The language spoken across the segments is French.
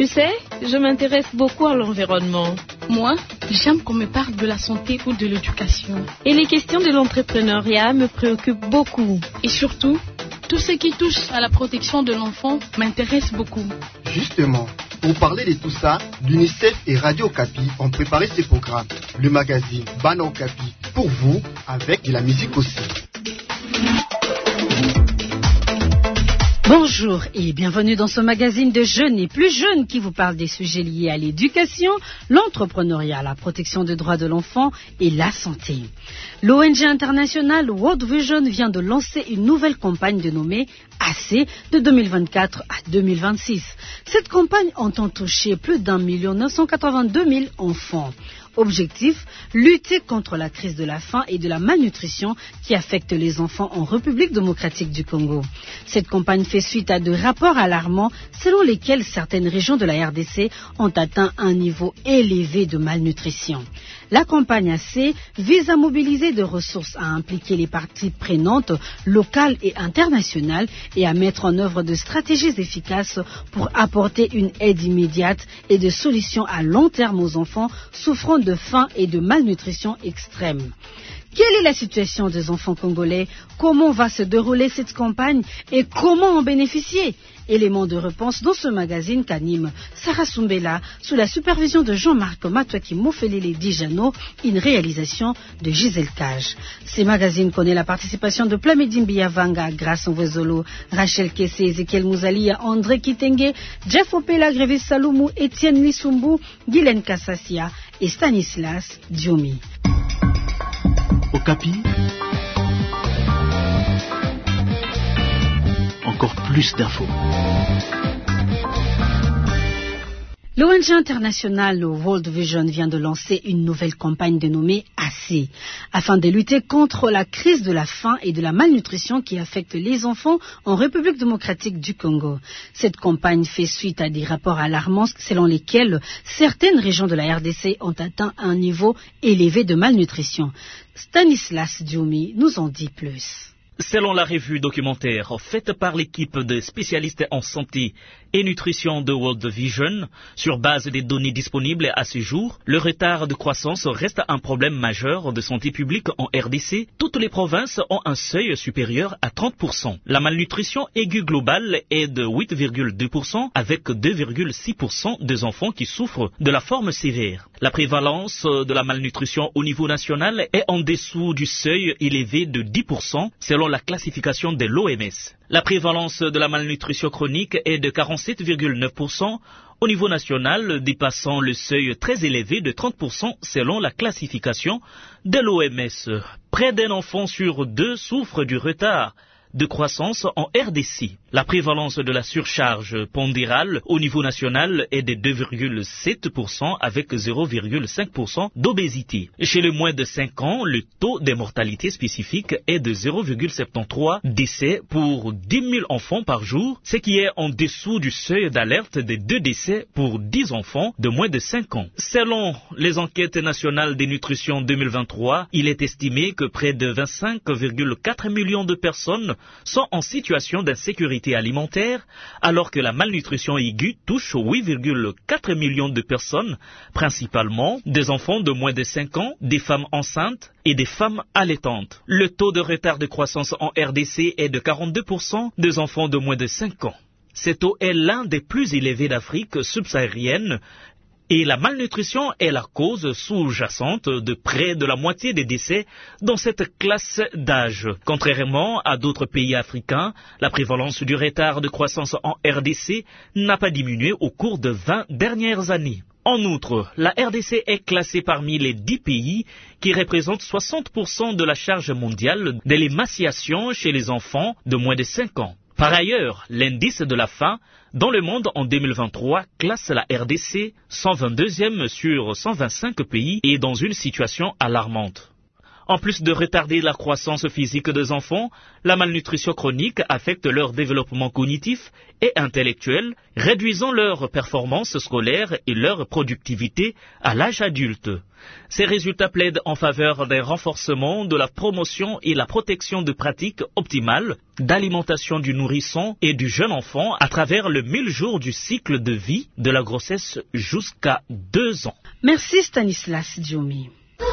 Tu sais, je m'intéresse beaucoup à l'environnement. Moi, j'aime qu'on me parle de la santé ou de l'éducation. Et les questions de l'entrepreneuriat me préoccupent beaucoup. Et surtout, tout ce qui touche à la protection de l'enfant m'intéresse beaucoup. Justement, pour parler de tout ça, l'UNICEF et Radio Okapi ont préparé ce programme, le magazine Bana Okapi, pour vous, avec de la musique aussi. Bonjour et bienvenue dans ce magazine de jeunes et plus jeunes qui vous parle des sujets liés à l'éducation, l'entrepreneuriat, la protection des droits de l'enfant et la santé. L'ONG internationale World Vision vient de lancer une nouvelle campagne dénommée AC de 2024 à 2026. Cette campagne entend toucher plus d'1 982 000 enfants. Objectif, lutter contre la crise de la faim et de la malnutrition qui affecte les enfants en République démocratique du Congo. Cette campagne fait suite à de rapports alarmants selon lesquels certaines régions de la RDC ont atteint un niveau élevé de malnutrition. La campagne AC vise à mobiliser des ressources, à impliquer les parties prenantes locales et internationales et à mettre en œuvre de stratégies efficaces pour apporter une aide immédiate et des solutions à long terme aux enfants souffrant de faim et de malnutrition extrême. Quelle est la situation des enfants congolais? Comment va se dérouler cette campagne et comment en bénéficier? Éléments de réponse dans ce magazine qu'anime Sarah Soumbela sous la supervision de Jean-Marc Matouaki Mofelele Dijano, une réalisation de Gisèle Cage. Ce magazine connaît la participation de Plamedine Biavanga, Grace Onvezolo, Rachel Kesse, Ezekiel Mouzalia, André Kitenge, Jeff Opela, Grévis Saloumou, Étienne Lissumbu, Guylaine Kassassia et Stanislas Diomi. Okapi, encore plus d'infos. L'ONG internationale World Vision vient de lancer une nouvelle campagne dénommée AC, afin de lutter contre la crise de la faim et de la malnutrition qui affecte les enfants en République démocratique du Congo. Cette campagne fait suite à des rapports alarmants selon lesquels certaines régions de la RDC ont atteint un niveau élevé de malnutrition. Stanislas Diomi nous en dit plus. Selon la revue documentaire faite par l'équipe de spécialistes en santé et nutrition de World Vision, sur base des données disponibles à ce jour, le retard de croissance reste un problème majeur de santé publique en RDC. Toutes les provinces ont un seuil supérieur à 30%. La malnutrition aiguë globale est de 8,2% avec 2,6% des enfants qui souffrent de la forme sévère. La prévalence de la malnutrition au niveau national est en dessous du seuil élevé de 10% selon la classification de l'OMS. La prévalence de la malnutrition chronique est de 47,9% au niveau national, dépassant le seuil très élevé de 30% selon la classification de l'OMS. Près d'un enfant sur deux souffre du retard de croissance en RDC. La prévalence de la surcharge pondérale au niveau national est de 2,7% avec 0,5% d'obésité. Chez les moins de 5 ans, le taux de mortalité spécifique est de 0,73 décès pour 10 000 enfants par jour, ce qui est en dessous du seuil d'alerte de 2 décès pour 10 enfants de moins de 5 ans. Selon les enquêtes nationales de nutrition 2023, il est estimé que près de 25,4 millions de personnes sont en situation d'insécurité alimentaire, alors que la malnutrition aiguë touche 8,4 millions de personnes, principalement des enfants de moins de 5 ans, des femmes enceintes et des femmes allaitantes. Le taux de retard de croissance en RDC est de 42% des enfants de moins de 5 ans. Ce taux est l'un des plus élevés d'Afrique subsaharienne, et la malnutrition est la cause sous-jacente de près de la moitié des décès dans cette classe d'âge. Contrairement à d'autres pays africains, la prévalence du retard de croissance en RDC n'a pas diminué au cours de 20 dernières années. En outre, la RDC est classée parmi les 10 pays qui représentent 60% de la charge mondiale de l'émaciation chez les enfants de moins de 5 ans. Par ailleurs, l'indice de la faim dans le monde en 2023 classe la RDC 122e sur 125 pays et dans une situation alarmante. En plus de retarder la croissance physique des enfants, la malnutrition chronique affecte leur développement cognitif et intellectuel, réduisant leur performance scolaire et leur productivité à l'âge adulte. Ces résultats plaident en faveur d'un renforcement de la promotion et la protection de pratiques optimales d'alimentation du nourrisson et du jeune enfant à travers le 1000 jours du cycle de vie de la grossesse jusqu'à 2 ans. Merci Stanislas Diomi.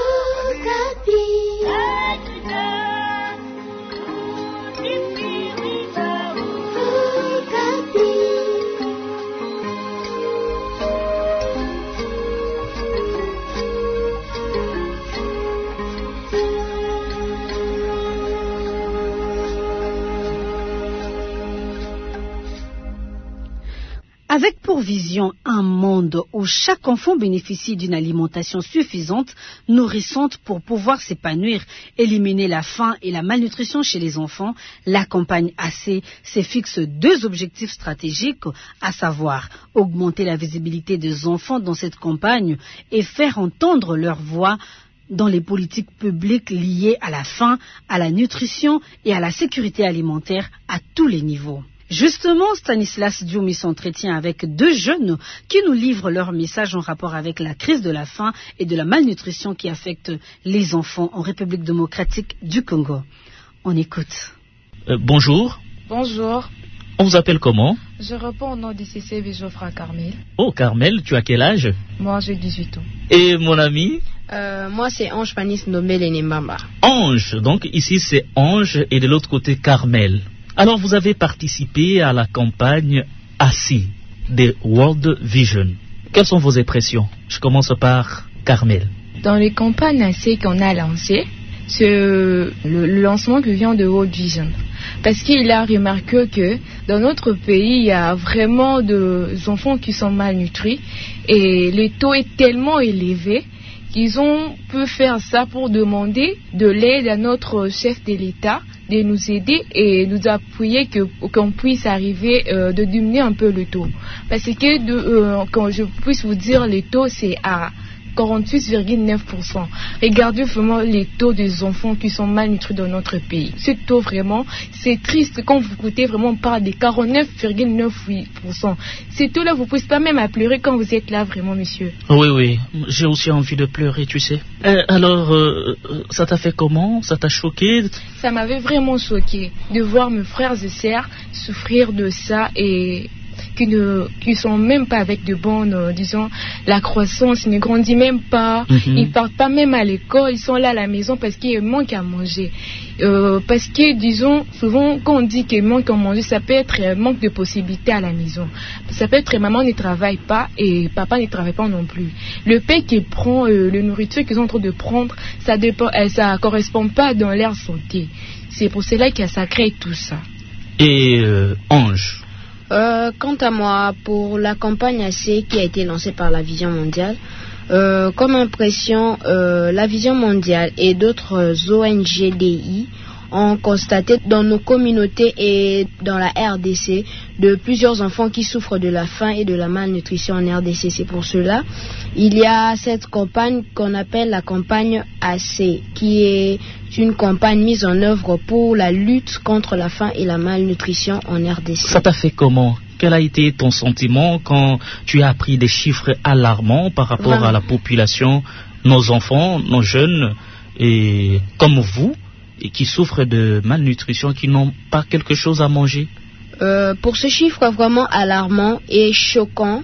Avec pour vision un monde où chaque enfant bénéficie d'une alimentation suffisante, nourrissante pour pouvoir s'épanouir, éliminer la faim et la malnutrition chez les enfants, la campagne AC se fixe 2 objectifs stratégiques, à savoir augmenter la visibilité des enfants dans cette campagne et faire entendre leur voix dans les politiques publiques liées à la faim, à la nutrition et à la sécurité alimentaire à tous les niveaux. Justement, Stanislas Diomi s'entretient avec 2 jeunes qui nous livrent leur message en rapport avec la crise de la faim et de la malnutrition qui affecte les enfants en République démocratique du Congo. On écoute. Bonjour. Bonjour. On vous appelle comment? Je réponds au nom du CCV Geoffroy Carmel. Oh, Carmel, tu as quel âge? Moi, j'ai 18 ans. Et mon ami? Moi, c'est Ange Panis Nobel et Nembamba. Ange, donc ici c'est Ange et de l'autre côté Carmel. Alors, vous avez participé à la campagne AC de World Vision. Quelles sont vos impressions? Je commence par Carmel. Dans les campagnes AC qu'on a lancées, c'est le lancement qui vient de World Vision. Parce qu'il a remarqué que dans notre pays, il y a vraiment des enfants qui sont malnutris et le taux est tellement élevé qu'ils ont pu faire ça pour demander de l'aide à notre chef de l'État de nous aider et nous appuyer qu'on puisse arriver de diminuer un peu le taux. Parce que quand je puisse vous dire, le taux c'est à 48,9%. Regardez vraiment les taux des enfants qui sont malnutris dans notre pays. Ce taux vraiment, c'est triste quand vous écoutez vraiment, on parle de 49,98%. Ce taux-là, vous ne pouvez pas même à pleurer quand vous êtes là vraiment, monsieur. Oui, j'ai aussi envie de pleurer, tu sais. Alors, ça t'a fait comment? Ça t'a choqué? Ça m'avait vraiment choqué de voir mes frères et sœurs souffrir de ça et qui sont même pas avec de bonnes, disons, la croissance, ils ne grandissent même pas, ils partent pas même à l'école, ils sont là à la maison parce qu'il manque à manger. Parce que, disons, souvent, quand on dit qu'il manque à manger, ça peut être un manque de possibilités à la maison. Ça peut être maman ne travaille pas et papa ne travaille pas non plus. Le père qui prend, le nourriture qu'ils sont en train de prendre, ça correspond pas dans leur santé. C'est pour cela que ça crée tout ça. Et Ange? Quant à moi, pour la campagne AC qui a été lancée par la Vision mondiale, comme impression, la Vision mondiale et d'autres ONG-DI ont constaté dans nos communautés et dans la RDC de plusieurs enfants qui souffrent de la faim et de la malnutrition en RDC. C'est pour cela il y a cette campagne qu'on appelle la campagne AC, qui est une campagne mise en œuvre pour la lutte contre la faim et la malnutrition en RDC. Ça t'a fait comment? Quel a été ton sentiment quand tu as appris des chiffres alarmants par rapport à la population, nos enfants, nos jeunes, et comme vous, et qui souffrent de malnutrition, qui n'ont pas quelque chose à manger? Pour ce chiffre vraiment alarmant et choquant,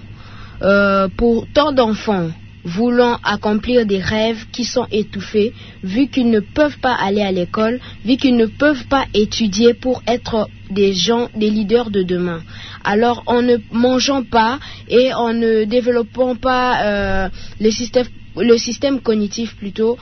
pour tant d'enfants voulant accomplir des rêves qui sont étouffés, vu qu'ils ne peuvent pas aller à l'école, vu qu'ils ne peuvent pas étudier pour être des leaders de demain. Alors, en ne mangeant pas et en ne développant pas le système cognitif plutôt,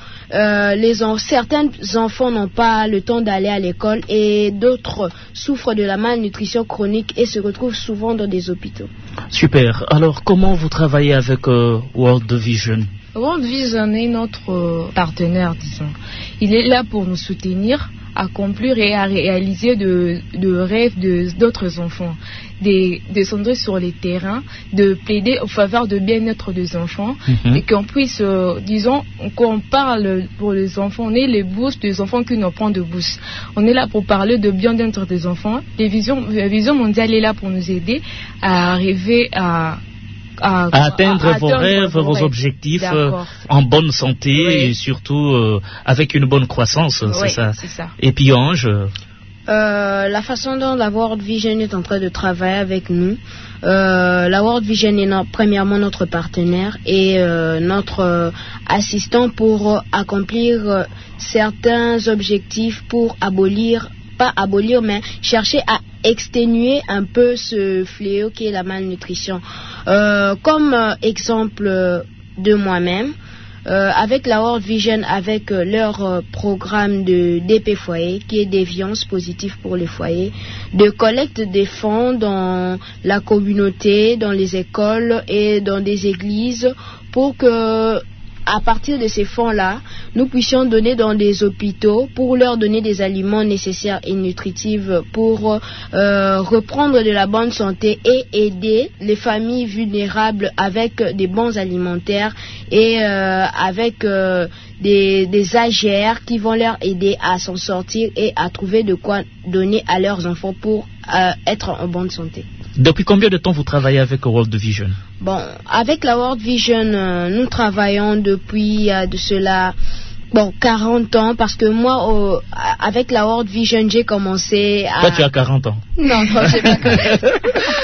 certains enfants n'ont pas le temps d'aller à l'école et d'autres souffrent de la malnutrition chronique et se retrouvent souvent dans des hôpitaux. Super. Alors, comment vous travaillez avec World Vision? World Vision est notre partenaire, disons. Il est là pour nous soutenir accomplir et à réaliser de rêves d'autres enfants, de descendre sur les terrains, de plaider en faveur de bien-être des enfants, et qu'on puisse, disons, qu'on parle pour les enfants, on est les bourses des enfants qui n'ont pas de bourse. On est là pour parler de bien-être des enfants. La vision mondiale est là pour nous aider à arriver à atteindre vos rêves, vos objectifs en bonne santé et surtout avec une bonne croissance, c'est ça. Et puis Ange, la façon dont la World Vision est en train de travailler avec nous, la World Vision est premièrement notre partenaire et notre assistant pour accomplir certains objectifs pour pas abolir, mais chercher à exténuer un peu ce fléau qui est la malnutrition. Comme exemple de moi-même, avec la World Vision, avec leur programme de DP Foyer, qui est déviance positive pour les foyers, de collecte des fonds dans la communauté, dans les écoles et dans des églises, pour que à partir de ces fonds-là, nous puissions donner dans des hôpitaux pour leur donner des aliments nécessaires et nutritifs pour reprendre de la bonne santé et aider les familles vulnérables avec des bons alimentaires et avec des AGR qui vont leur aider à s'en sortir et à trouver de quoi donner à leurs enfants pour être en bonne santé. Depuis combien de temps vous travaillez avec World Vision? Bon, avec la World Vision, nous travaillons depuis de cela 40 ans, parce que moi, avec la World Vision, j'ai commencé à... Toi, tu as 40 ans. Non, j'ai pas 40 ans.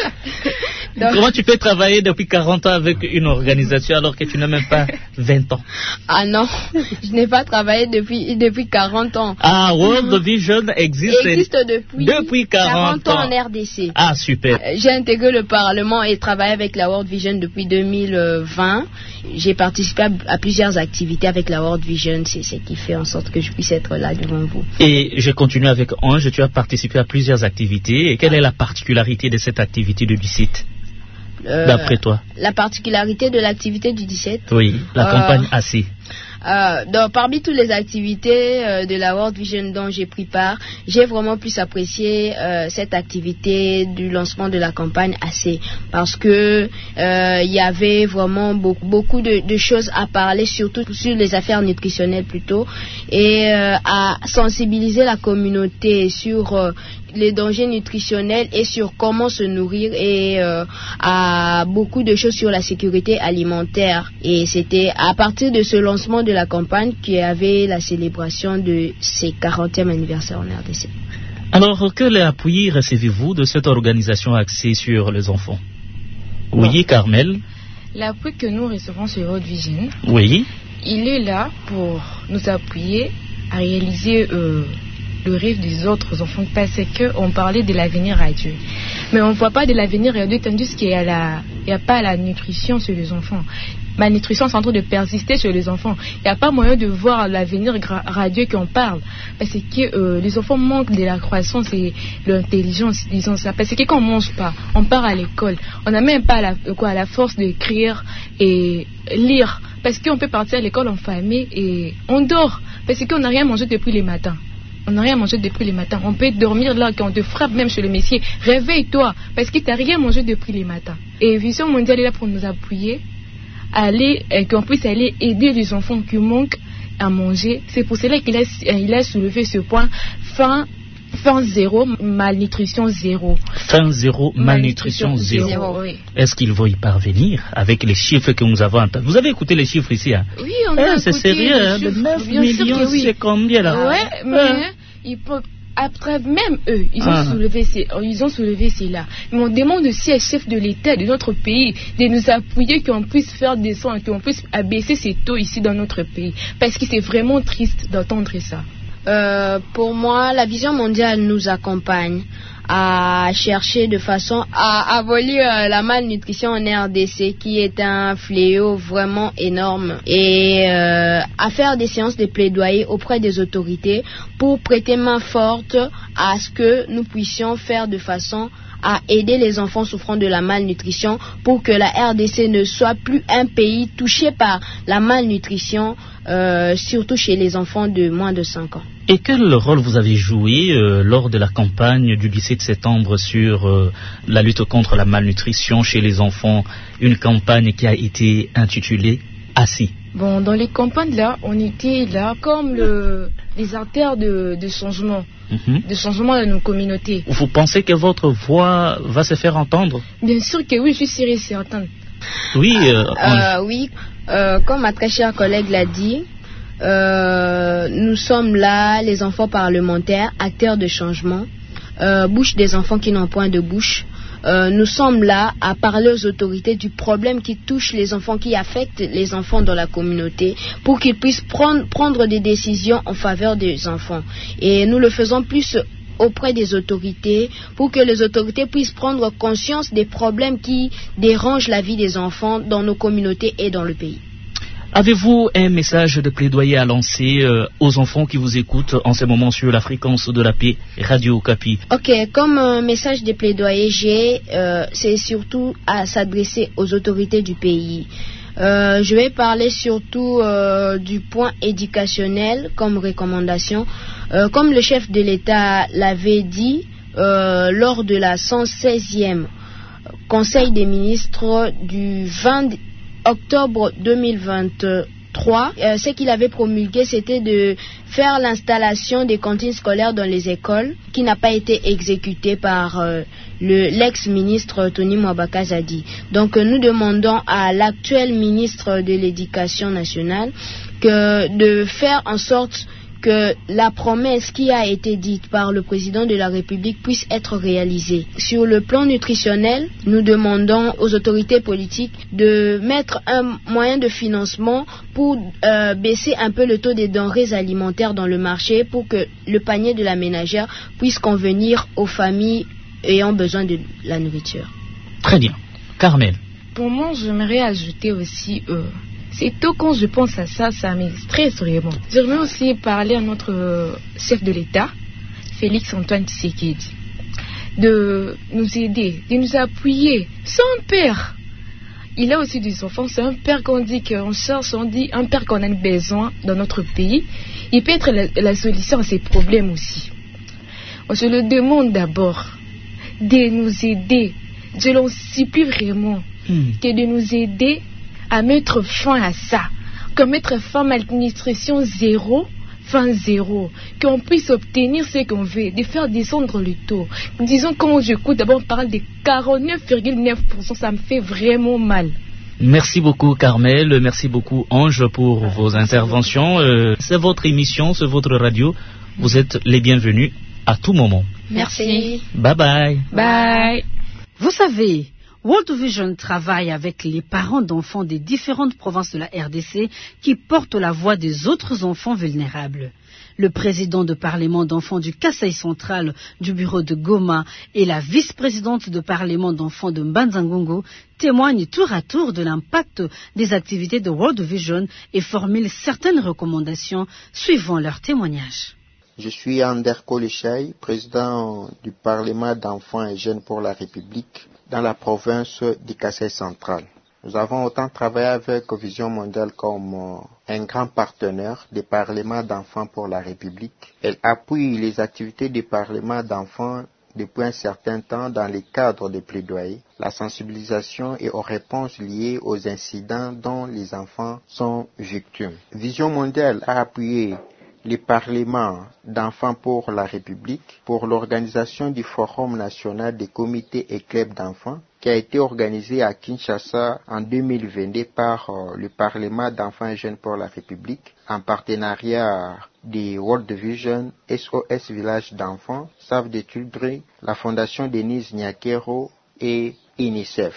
Donc, comment tu peux travailler depuis 40 ans avec une organisation alors que tu n'as même pas 20 ans? Ah non, je n'ai pas travaillé depuis 40 ans. Ah, World Vision existe depuis 40 ans en RDC. Ah, super. J'ai intégré le Parlement et travaillé avec la World Vision depuis 2020. J'ai participé à plusieurs activités avec la World Vision. C'est ce qui fait en sorte que je puisse être là devant vous. Et je continue avec Ange. Tu as participé à plusieurs activités. Et quelle est la particularité de cette activité du 17 d'après toi? La particularité de l'activité du 17? Oui, la campagne AC. Donc, parmi toutes les activités de la World Vision dont j'ai pris part, j'ai vraiment plus apprécié cette activité du lancement de la campagne AC, parce que il y avait vraiment beaucoup de choses à parler, surtout sur les affaires nutritionnelles plutôt, et à sensibiliser la communauté sur les dangers nutritionnels et sur comment se nourrir, et à beaucoup de choses sur la sécurité alimentaire. Et c'était à partir de ce lancement de la campagne qu'il y avait la célébration de ses 40e anniversaire en RDC. Alors, quel appui recevez-vous de cette organisation axée sur les enfants? Oui, Carmel. L'appui que nous recevons sur World Vision, oui, il est là pour nous appuyer à réaliser le rêve des autres enfants, parce qu'on parlait de l'avenir radieux. Mais on ne voit pas de l'avenir radieux, tandis qu'il n'y a pas la nutrition sur les enfants. Malnutrition est en train de persister sur les enfants. Il n'y a pas moyen de voir l'avenir radieux qu'on parle. Parce que les enfants manquent de la croissance et de l'intelligence, disons ça. Parce que quand on ne mange pas, on part à l'école. On n'a même pas la force d'écrire et lire. Parce qu'on peut partir à l'école en famille et on dort. Parce qu'on n'a rien mangé depuis les matins. On n'a rien mangé depuis les matins. On peut dormir là, quand on te frappe même chez le messie. Réveille-toi, parce que tu n'as rien mangé depuis les matins. Et Vision Mondiale est là pour nous appuyer, qu'on puisse aller aider les enfants qui manquent à manger. C'est pour cela qu'il a soulevé ce point. Faim zéro, malnutrition zéro. Faim zéro, malnutrition zéro. Oui. Est-ce qu'ils vont y parvenir avec les chiffres que nous avons entendus? Vous avez écouté les chiffres ici, hein? Oui, on a écouté. C'est sérieux, de 9 millions, oui. C'est combien là? Ouais, mais ils peuvent, après même eux, ils ont soulevé cela. Mais on demande aussi aux chefs de l'État de notre pays de nous appuyer, qu'on puisse faire descendre, qu'on puisse abaisser ces taux ici dans notre pays. Parce que c'est vraiment triste d'entendre ça. Pour moi, la Vision Mondiale nous accompagne à chercher de façon à abolir la malnutrition en RDC, qui est un fléau vraiment énorme, et à faire des séances de plaidoyer auprès des autorités pour prêter main forte à ce que nous puissions faire de façon à aider les enfants souffrant de la malnutrition pour que la RDC ne soit plus un pays touché par la malnutrition, surtout chez les enfants de moins de 5 ans. Et quel rôle vous avez joué lors de la campagne du 17 septembre sur la lutte contre la malnutrition chez les enfants, une campagne qui a été intitulée Assis? Bon, dans les campagnes là, on était là comme les artères de changement, de changement de nos communautés. Vous pensez que votre voix va se faire entendre? Bien sûr que oui, je suis sûre et certaine. Oui, oui, comme ma très chère collègue l'a dit, nous sommes là, les enfants parlementaires, acteurs de changement, bouche des enfants qui n'ont point de bouche. Nous sommes là à parler aux autorités du problème qui touche les enfants, qui affecte les enfants dans la communauté, pour qu'ils puissent prendre des décisions en faveur des enfants. Et nous le faisons plus auprès des autorités pour que les autorités puissent prendre conscience des problèmes qui dérangent la vie des enfants dans nos communautés et dans le pays. Avez-vous un message de plaidoyer à lancer aux enfants qui vous écoutent en ce moment sur la fréquence de la paix Radio Okapi? Ok, comme message de plaidoyer, c'est surtout à s'adresser aux autorités du pays. Je vais parler surtout du point éducationnel comme recommandation. Comme le chef de l'État l'avait dit lors de la 116e Conseil des ministres du 20 octobre 2023, ce qu'il avait promulgué, c'était de faire l'installation des cantines scolaires dans les écoles, qui n'a pas été exécuté par l'ex-ministre Tony Mwabaka Zadi. Donc nous demandons à l'actuel ministre de l'Éducation nationale de faire en sorte que la promesse qui a été dite par le président de la République puisse être réalisée. Sur le plan nutritionnel, nous demandons aux autorités politiques de mettre un moyen de financement pour baisser un peu le taux des denrées alimentaires dans le marché pour que le panier de la ménagère puisse convenir aux familles ayant besoin de la nourriture. Très bien. Carmel? Pour moi, j'aimerais ajouter aussi... C'est tôt quand je pense à ça, ça me stresse vraiment. J'aimerais aussi parler à notre chef de l'État, Félix Antoine Tshisekedi, de nous aider, de nous appuyer. C'est un père. Il a aussi des enfants. C'est un père qu'on dit qu'on cherche, on dit un père qu'on a besoin dans notre pays. Il peut être la solution à ces problèmes aussi. Je le demande d'abord de nous aider. Je l'en supplie vraiment que de nous aider à mettre fin à ça, que mettre fin à malnutrition zéro, qu'on puisse obtenir ce qu'on veut, de faire descendre le taux. Disons, quand j'écoute, d'abord on parle de 49,9%, ça me fait vraiment mal. Merci beaucoup Carmel, merci beaucoup Ange pour vos interventions. C'est votre émission, c'est votre radio, vous êtes les bienvenus à tout moment. Merci. Bye bye. Bye. Vous savez, World Vision travaille avec les parents d'enfants des différentes provinces de la RDC qui portent la voix des autres enfants vulnérables. Le président de parlement d'enfants du Kasaï central du bureau de Goma et la vice-présidente de parlement d'enfants de Mbanza-Ngongo témoignent tour à tour de l'impact des activités de World Vision et formulent certaines recommandations suivant leur témoignage. Je suis Ander Kolichay, président du Parlement d'enfants et jeunes pour la République dans la province du Kasaï central. Nous avons autant travaillé avec Vision mondiale comme un grand partenaire des parlements d'enfants pour la République. Elle appuie les activités des parlements d'enfants depuis un certain temps dans le cadre des plaidoyers, la sensibilisation et aux réponses liées aux incidents dont les enfants sont victimes. Vision mondiale a appuyé les parlements d'enfants pour la République pour l'organisation du Forum national des comités et clubs d'enfants qui a été organisé à Kinshasa en 2022 par le Parlement d'enfants et jeunes pour la République en partenariat des World Vision, SOS Village d'enfants, Save the Children, la Fondation Denise Nyakero et UNICEF.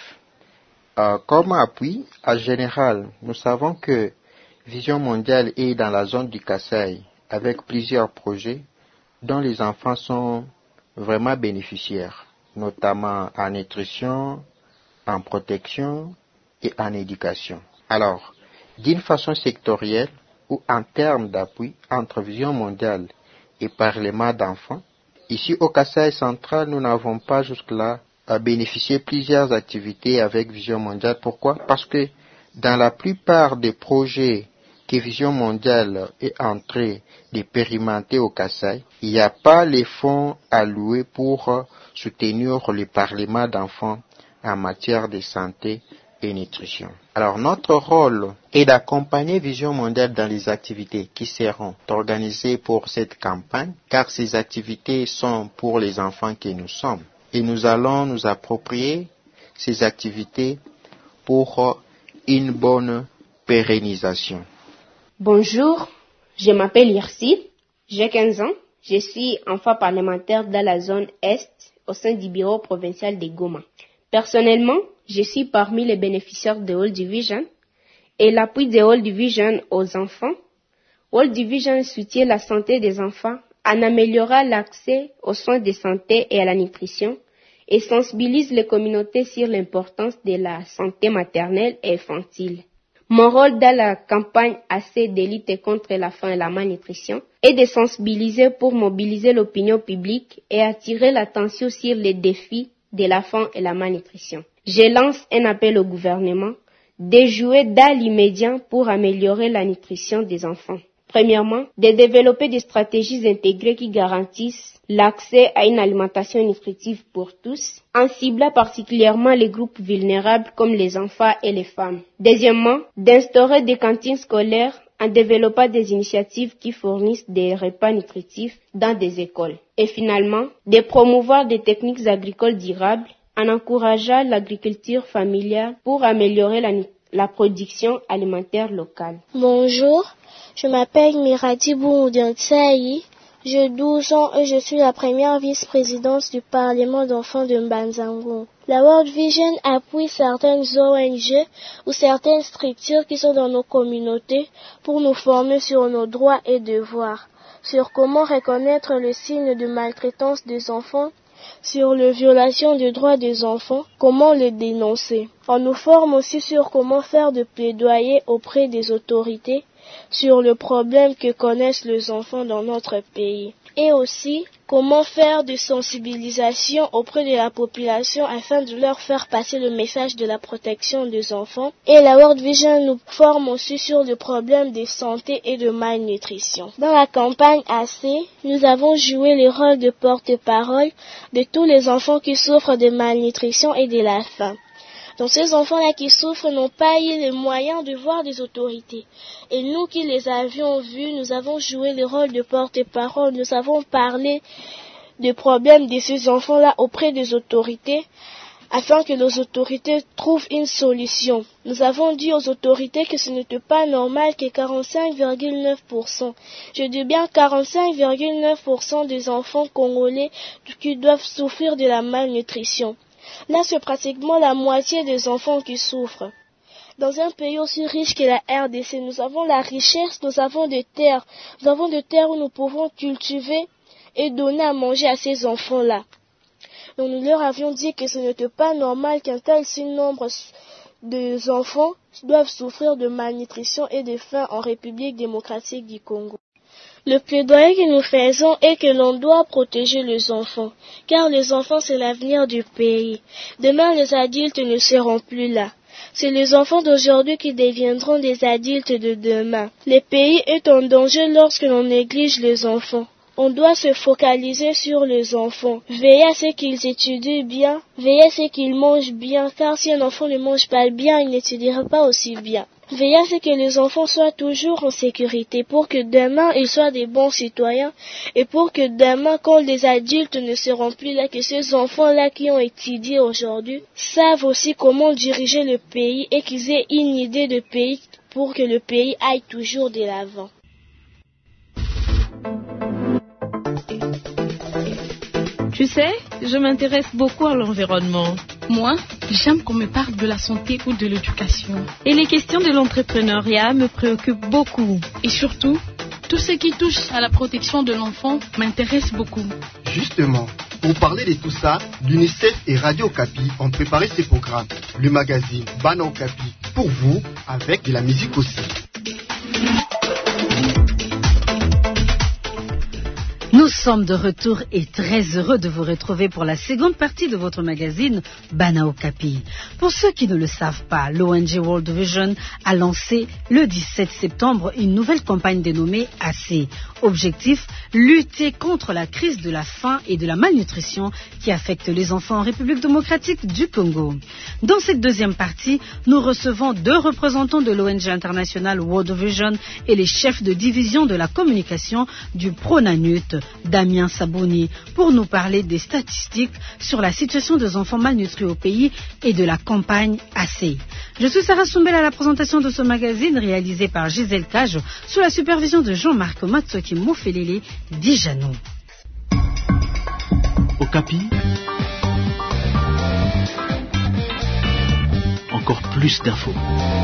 Comme appui, en général, nous savons que Vision mondiale est dans la zone du Kasaï avec plusieurs projets dont les enfants sont vraiment bénéficiaires, notamment en nutrition, en protection et en éducation. Alors, d'une façon sectorielle ou en termes d'appui entre Vision mondiale et Parlement d'enfants, ici au Kasaï central, nous n'avons pas jusque-là bénéficié plusieurs activités avec Vision Mondiale. Pourquoi? Parce que dans la plupart des projets que Vision Mondiale est entrée d'expérimenter au Kasaï, il n'y a pas les fonds alloués pour soutenir le Parlement d'enfants en matière de santé et nutrition. Alors notre rôle est d'accompagner Vision Mondiale dans les activités qui seront organisées pour cette campagne, car ces activités sont pour les enfants que nous sommes. Et nous allons nous approprier ces activités pour une bonne pérennisation. Bonjour, je m'appelle Yersi, j'ai 15 ans, je suis enfant parlementaire dans la zone Est au sein du bureau provincial de Goma. Personnellement, je suis parmi les bénéficiaires de World Vision et l'appui de World Vision aux enfants. World Vision soutient la santé des enfants en améliorant l'accès aux soins de santé et à la nutrition et sensibilise les communautés sur l'importance de la santé maternelle et infantile. Mon rôle dans la campagne AC de lutte contre la faim et la malnutrition est de sensibiliser pour mobiliser l'opinion publique et attirer l'attention sur les défis de la faim et la malnutrition. Je lance un appel au gouvernement de jouer dans l'immédiat pour améliorer la nutrition des enfants. Premièrement, de développer des stratégies intégrées qui garantissent l'accès à une alimentation nutritive pour tous, en ciblant particulièrement les groupes vulnérables comme les enfants et les femmes. Deuxièmement, d'instaurer des cantines scolaires en développant des initiatives qui fournissent des repas nutritifs dans des écoles. Et finalement, de promouvoir des techniques agricoles durables en encourageant l'agriculture familiale pour améliorer la production alimentaire locale. Bonjour, je m'appelle Mirati Boumoudiantsaï, j'ai 12 ans et je suis la première vice-présidente du Parlement d'enfants de Mbanzango. La World Vision appuie certaines ONG ou certaines structures qui sont dans nos communautés pour nous former sur nos droits et devoirs, sur comment reconnaître le signe de maltraitance des enfants, sur les violations des droits des enfants, comment les dénoncer. On nous forme aussi sur comment faire de plaidoyer auprès des autorités sur le problème que connaissent les enfants dans notre pays. Et aussi, comment faire de sensibilisation auprès de la population afin de leur faire passer le message de la protection des enfants. Et la World Vision nous forme aussi sur le problème de santé et de malnutrition. Dans la campagne AC, nous avons joué le rôle de porte-parole de tous les enfants qui souffrent de malnutrition et de la faim. Donc ces enfants-là qui souffrent n'ont pas eu les moyens de voir des autorités. Et nous qui les avions vus, nous avons joué le rôle de porte-parole, nous avons parlé des problèmes de ces enfants-là auprès des autorités, afin que les autorités trouvent une solution. Nous avons dit aux autorités que ce n'était pas normal que 45,9%, je dis bien 45,9% des enfants congolais qui doivent souffrir de la malnutrition. Là, c'est pratiquement la moitié des enfants qui souffrent. Dans un pays aussi riche que la RDC, nous avons la richesse, nous avons des terres. Nous avons des terres où nous pouvons cultiver et donner à manger à ces enfants-là. Donc nous leur avions dit que ce n'était pas normal qu'un tel si nombre d'enfants doivent souffrir de malnutrition et de faim en République démocratique du Congo. Le plaidoyer que nous faisons est que l'on doit protéger les enfants, car les enfants c'est l'avenir du pays. Demain, les adultes ne seront plus là. C'est les enfants d'aujourd'hui qui deviendront des adultes de demain. Le pays est en danger lorsque l'on néglige les enfants. On doit se focaliser sur les enfants, veiller à ce qu'ils étudient bien, veiller à ce qu'ils mangent bien, car si un enfant ne mange pas bien, il n'étudiera pas aussi bien. Veiller à ce que les enfants soient toujours en sécurité pour que demain ils soient des bons citoyens et pour que demain quand les adultes ne seront plus là, que ces enfants-là qui ont étudié aujourd'hui savent aussi comment diriger le pays et qu'ils aient une idée de pays pour que le pays aille toujours de l'avant. Tu sais, je m'intéresse beaucoup à l'environnement. Moi, j'aime qu'on me parle de la santé ou de l'éducation. Et les questions de l'entrepreneuriat me préoccupent beaucoup. Et surtout, tout ce qui touche à la protection de l'enfant m'intéresse beaucoup. Justement, pour parler de tout ça, l'UNICEF et Radio Okapi ont préparé ces programmes. Le magazine Bana Okapi pour vous, avec de la musique aussi. Nous sommes de retour et très heureux de vous retrouver pour la seconde partie de votre magazine Bana Okapi. Pour ceux qui ne le savent pas, l'ONG World Vision a lancé le 17 septembre une nouvelle campagne dénommée AC. Objectif, lutter contre la crise de la faim et de la malnutrition qui affecte les enfants en République démocratique du Congo. Dans cette deuxième partie, nous recevons 2 représentants de l'ONG internationale World Vision et les chefs de division de la communication du Pronanut, Damien Sabouni, pour nous parler des statistiques sur la situation des enfants malnutris au pays et de la campagne AC. Je suis Sarah Soumbel à la présentation de ce magazine réalisé par Gisèle Cage sous la supervision de Jean-Marc Matsoki Mofelele Dijanou. Okapi, encore plus d'infos.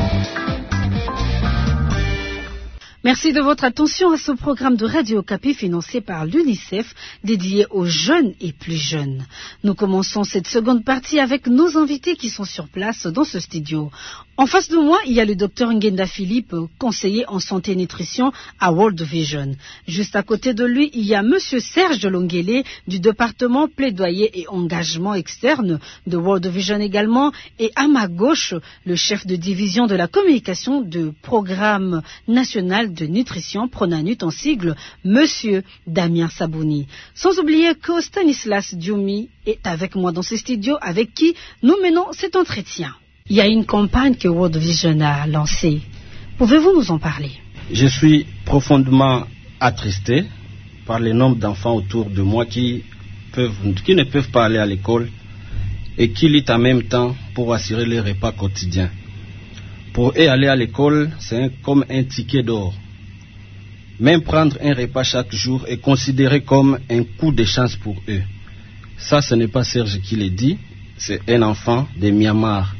Merci de votre attention à ce programme de Radio Okapi financé par l'UNICEF dédié aux jeunes et plus jeunes. Nous commençons cette seconde partie avec nos invités qui sont sur place dans ce studio. En face de moi, il y a le docteur Ngenda Philippe, conseiller en santé et nutrition à World Vision. Juste à côté de lui, il y a monsieur Serge Longuele du département plaidoyer et engagement externe de World Vision également. Et à ma gauche, le chef de division de la communication du programme national de nutrition Pronanut en sigle, monsieur Damien Sabouni. Sans oublier que Stanislas Dioumi est avec moi dans ce studio avec qui nous menons cet entretien. Il y a une campagne que World Vision a lancée. Pouvez-vous nous en parler? Je suis profondément attristé par le nombre d'enfants autour de moi qui ne peuvent pas aller à l'école et qui luttent en même temps pour assurer les repas quotidiens. Pour eux, aller à l'école, c'est comme un ticket d'or. Même prendre un repas chaque jour est considéré comme un coup de chance pour eux. Ça, ce n'est pas Serge qui le dit, c'est un enfant de Myanmar.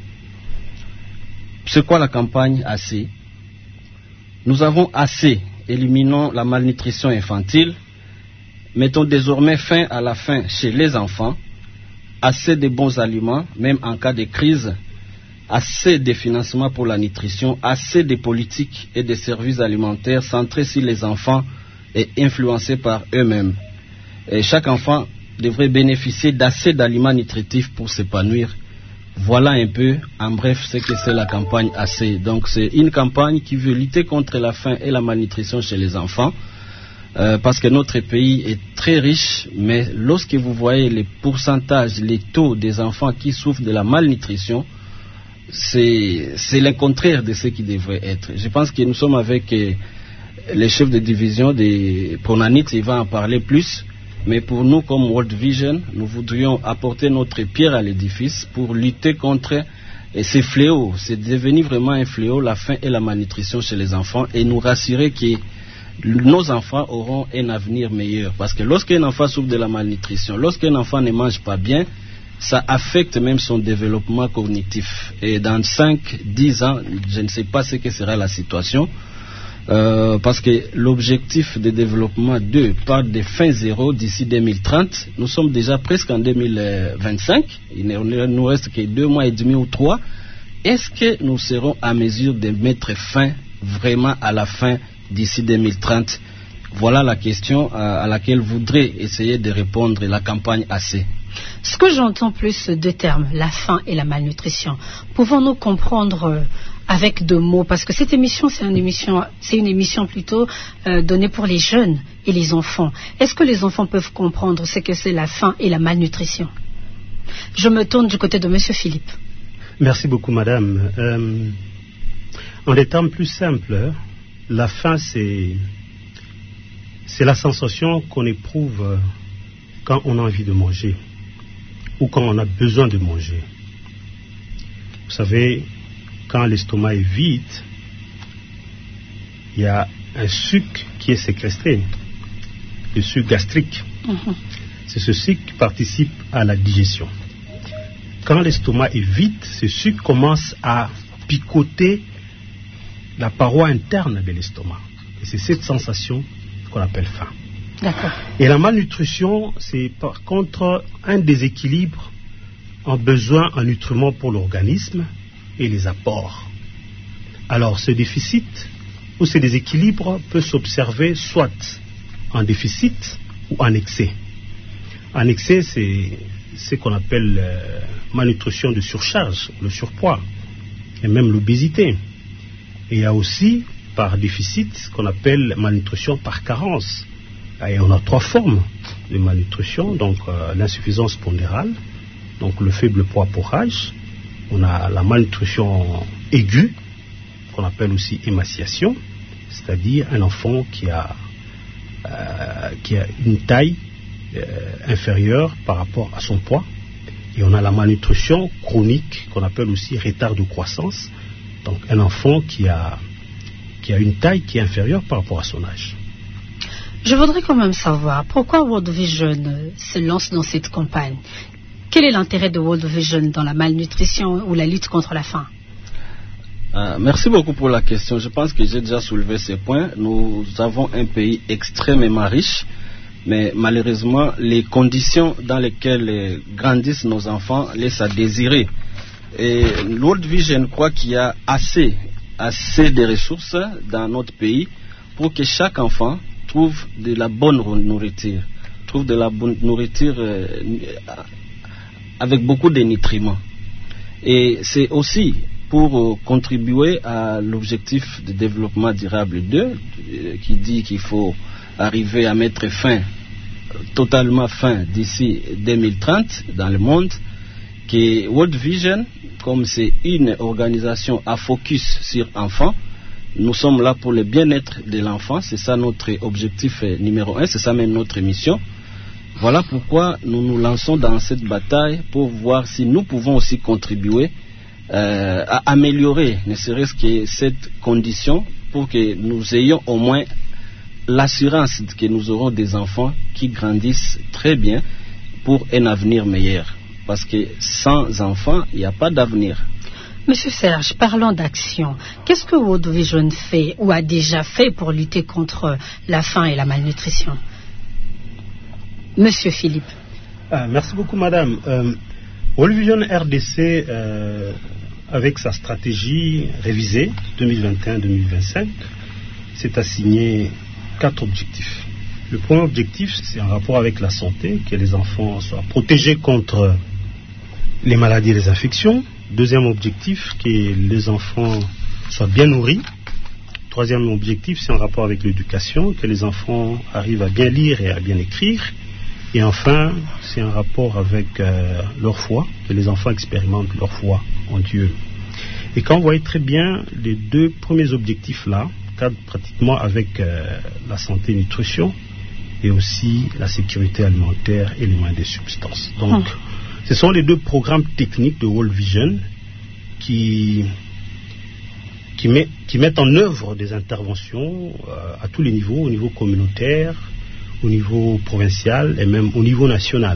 C'est quoi la campagne AC? Nous avons AC, éliminons la malnutrition infantile, mettons désormais fin à la faim chez les enfants, assez de bons aliments, même en cas de crise, assez de financement pour la nutrition, assez de politiques et de services alimentaires centrés sur les enfants et influencés par eux-mêmes. Et chaque enfant devrait bénéficier d'assez d'aliments nutritifs pour s'épanouir. Voilà un peu, en bref, ce que c'est la campagne AC. Donc c'est une campagne qui veut lutter contre la faim et la malnutrition chez les enfants, parce que notre pays est très riche, mais lorsque vous voyez les pourcentages, les taux des enfants qui souffrent de la malnutrition, c'est le contraire de ce qui devrait être. Je pense que nous sommes avec les chefs de division des Pronanut, il va en parler plus. Mais pour nous, comme World Vision, nous voudrions apporter notre pierre à l'édifice pour lutter contre ces fléaux. C'est devenu vraiment un fléau, la faim et la malnutrition chez les enfants, et nous rassurer que nos enfants auront un avenir meilleur. Parce que lorsqu'un enfant souffre de la malnutrition, lorsqu'un enfant ne mange pas bien, ça affecte même son développement cognitif. Et dans 5-10 ans, je ne sais pas ce que sera la situation. Parce que l'objectif de développement 2 part de fin zéro d'ici 2030. Nous sommes déjà presque en 2025. Il ne nous reste que 2 mois et demi ou 3. Est-ce que nous serons à mesure de mettre fin vraiment à la fin d'ici 2030? Voilà la question à laquelle voudrait essayer de répondre la campagne AC. Ce que j'entends plus de termes, la faim et la malnutrition, pouvons-nous comprendre avec 2 mots? Parce que cette émission, c'est une émission plutôt donnée pour les jeunes et les enfants. Est-ce que les enfants peuvent comprendre ce que c'est la faim et la malnutrition? Je me tourne du côté de monsieur Philippe. Merci beaucoup, madame. En des termes plus simples, la faim, c'est la sensation qu'on éprouve quand on a envie de manger ou quand on a besoin de manger. Vous savez, quand l'estomac est vide, il y a un sucre qui est séquestré, le sucre gastrique. C'est ce sucre qui participe à la digestion. Quand l'estomac est vide, ce sucre commence à picoter la paroi interne de l'estomac. Et c'est cette sensation qu'on appelle faim. D'accord. Et la malnutrition, c'est par contre un déséquilibre en besoin en nutriments pour l'organisme et les apports. Alors ce déficit ou ce déséquilibre peut s'observer soit en déficit ou en excès. En excès, c'est ce qu'on appelle malnutrition de surcharge, le surpoids, et même l'obésité. Et il y a aussi, par déficit, ce qu'on appelle malnutrition par carence. Et on a 3 formes de malnutrition, donc l'insuffisance pondérale, donc le faible poids pour âge. On a la malnutrition aiguë, qu'on appelle aussi émaciation, c'est-à-dire un enfant qui a une taille inférieure par rapport à son poids. Et on a la malnutrition chronique, qu'on appelle aussi retard de croissance, donc un enfant qui a une taille qui est inférieure par rapport à son âge. Je voudrais quand même savoir pourquoi World Vision se lance dans cette campagne. Quel est l'intérêt de World Vision dans la malnutrition ou la lutte contre la faim? Merci beaucoup pour la question. Je pense que j'ai déjà soulevé ces points. Nous avons un pays extrêmement riche, mais malheureusement, les conditions dans lesquelles grandissent nos enfants laissent à désirer. Et World Vision croit qu'il y a assez de ressources dans notre pays pour que chaque enfant trouve de la bonne nourriture, avec beaucoup de nutriments. Et c'est aussi pour contribuer à l'objectif de développement durable 2, qui dit qu'il faut arriver à mettre totalement fin d'ici 2030 dans le monde, que World Vision, comme c'est une organisation à focus sur enfants, nous sommes là pour le bien-être de l'enfant. C'est ça notre objectif numéro 1, c'est ça même notre mission. Voilà pourquoi nous nous lançons dans cette bataille pour voir si nous pouvons aussi contribuer à améliorer ne serait-ce que cette condition pour que nous ayons au moins l'assurance que nous aurons des enfants qui grandissent très bien pour un avenir meilleur. Parce que sans enfants, il n'y a pas d'avenir. Monsieur Serge, parlons d'action. Qu'est-ce que World Vision fait ou a déjà fait pour lutter contre la faim et la malnutrition? Monsieur Philippe. Merci beaucoup, madame. World Vision RDC, avec sa stratégie révisée 2021-2025, s'est assigné 4 objectifs. Le premier objectif, c'est en rapport avec la santé, que les enfants soient protégés contre les maladies et les infections. Deuxième objectif, que les enfants soient bien nourris. Troisième objectif, c'est en rapport avec l'éducation, que les enfants arrivent à bien lire et à bien écrire. Et enfin, c'est en rapport avec leur foi, que les enfants expérimentent leur foi en Dieu. Et quand vous voyez très bien les 2 premiers objectifs-là, cadrent pratiquement avec la santé et nutrition, et aussi la sécurité alimentaire et les moyens de substance. Donc, ce sont les 2 programmes techniques de World Vision qui mettent en œuvre des interventions à tous les niveaux, au niveau communautaire, au niveau provincial et même au niveau national.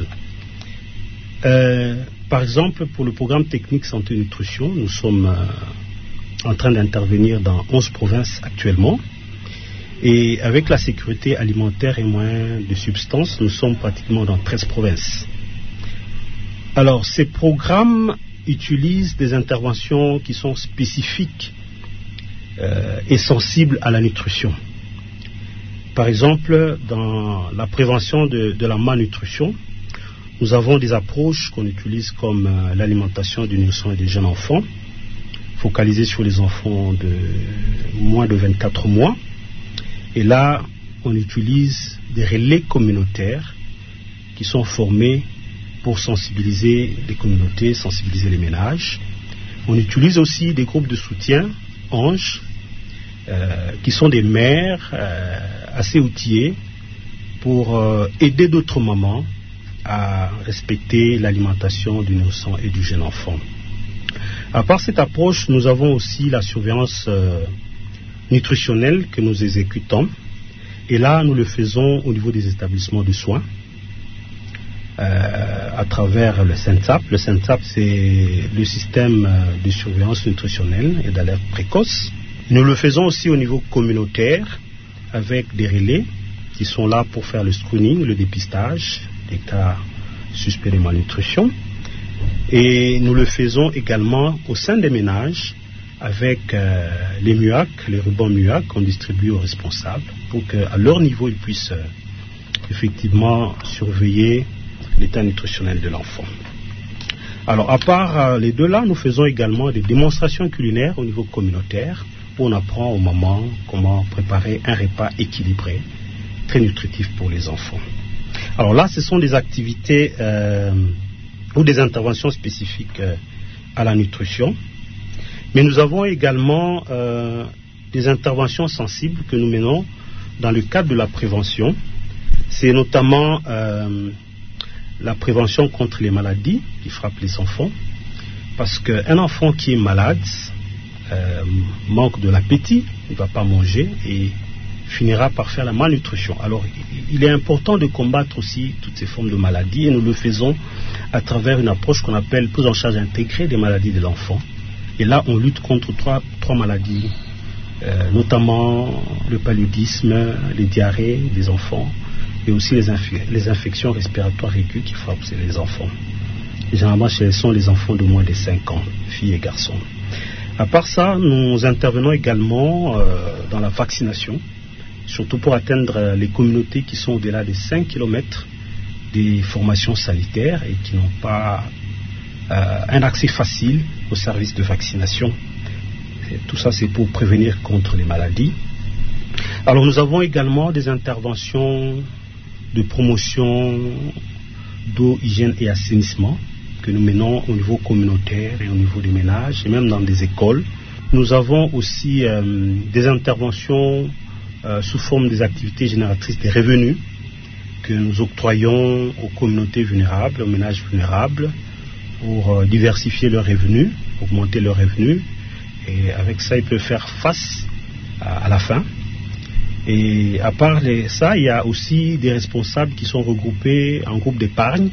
Par exemple, pour le programme technique santé et nutrition, nous sommes en train d'intervenir dans 11 provinces actuellement. Et avec la sécurité alimentaire et moyens de substance, nous sommes pratiquement dans 13 provinces. Alors, ces programmes utilisent des interventions qui sont spécifiques et sensibles à la nutrition. Par exemple, dans la prévention de la malnutrition, nous avons des approches qu'on utilise comme l'alimentation du nourrisson et des jeunes enfants, focalisées sur les enfants de moins de 24 mois. Et là, on utilise des relais communautaires qui sont formés pour sensibiliser les communautés, sensibiliser les ménages. On utilise aussi des groupes de soutien, anges, qui sont des mères assez outillées pour aider d'autres mamans à respecter l'alimentation du nourrisson et du jeune enfant. À part cette approche, nous avons aussi la surveillance nutritionnelle que nous exécutons. Et là, nous le faisons au niveau des établissements de soins à travers le SENSAP. Le SENSAP, c'est le système de surveillance nutritionnelle et d'alerte précoce. Nous le faisons aussi au niveau communautaire avec des relais qui sont là pour faire le screening, le dépistage des cas suspects de malnutrition. Et nous le faisons également au sein des ménages avec les MUAC, les rubans MUAC qu'on distribue aux responsables pour qu'à leur niveau ils puissent effectivement surveiller l'état nutritionnel de l'enfant. Alors, à part les deux là, nous faisons également des démonstrations culinaires au niveau communautaire où on apprend aux mamans comment préparer un repas équilibré, très nutritif pour les enfants. Alors là, ce sont des activités ou des interventions spécifiques à la nutrition. Mais nous avons également des interventions sensibles que nous menons dans le cadre de la prévention. C'est notamment la prévention contre les maladies qui frappent les enfants. Parce qu'un enfant qui est malade manque de l'appétit, il ne va pas manger et finira par faire la malnutrition. Alors, il est important de combattre aussi toutes ces formes de maladies et nous le faisons à travers une approche qu'on appelle prise en charge intégrée des maladies de l'enfant. Et là, on lutte contre trois maladies, notamment le paludisme, les diarrhées des enfants et aussi les infections respiratoires aiguës qui frappent les enfants. Et généralement, ce sont les enfants de moins de 5 ans, filles et garçons. À part ça, nous intervenons également dans la vaccination, surtout pour atteindre les communautés qui sont au-delà de 5 km des formations sanitaires et qui n'ont pas un accès facile aux services de vaccination. Et tout ça, c'est pour prévenir contre les maladies. Alors, nous avons également des interventions de promotion d'eau, hygiène et assainissement que nous menons au niveau communautaire et au niveau des ménages et même dans des écoles. Nous avons aussi des interventions sous forme des activités génératrices des revenus que nous octroyons aux communautés vulnérables, aux ménages vulnérables pour diversifier leurs revenus, augmenter leurs revenus et avec ça ils peuvent faire face à la faim. Et à part ça, il y a aussi des responsables qui sont regroupés en groupe d'épargne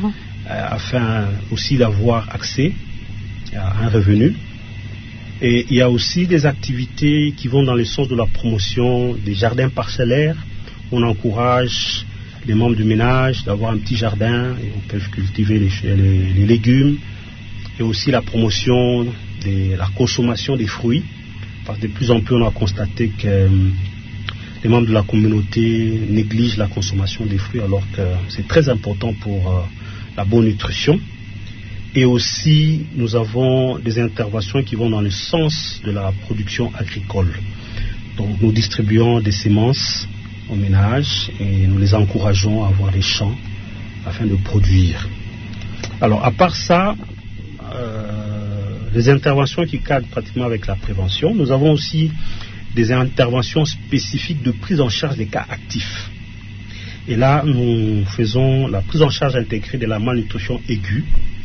afin aussi d'avoir accès à un revenu. Et il y a aussi des activités qui vont dans le sens de la promotion des jardins parcellaires. On encourage les membres du ménage d'avoir un petit jardin et on peut cultiver les légumes. Et aussi la promotion de la consommation des fruits. Parce que de plus en plus on a constaté que les membres de la communauté négligent la consommation des fruits alors que c'est très important pour la bonne nutrition. Et aussi, nous avons des interventions qui vont dans le sens de la production agricole. Donc, nous distribuons des semences aux ménages et nous les encourageons à avoir des champs afin de produire. Alors, à part ça, les interventions qui cadrent pratiquement avec la prévention, nous avons aussi des interventions spécifiques de prise en charge des cas actifs. Et là, nous faisons la prise en charge intégrée de la malnutrition aiguë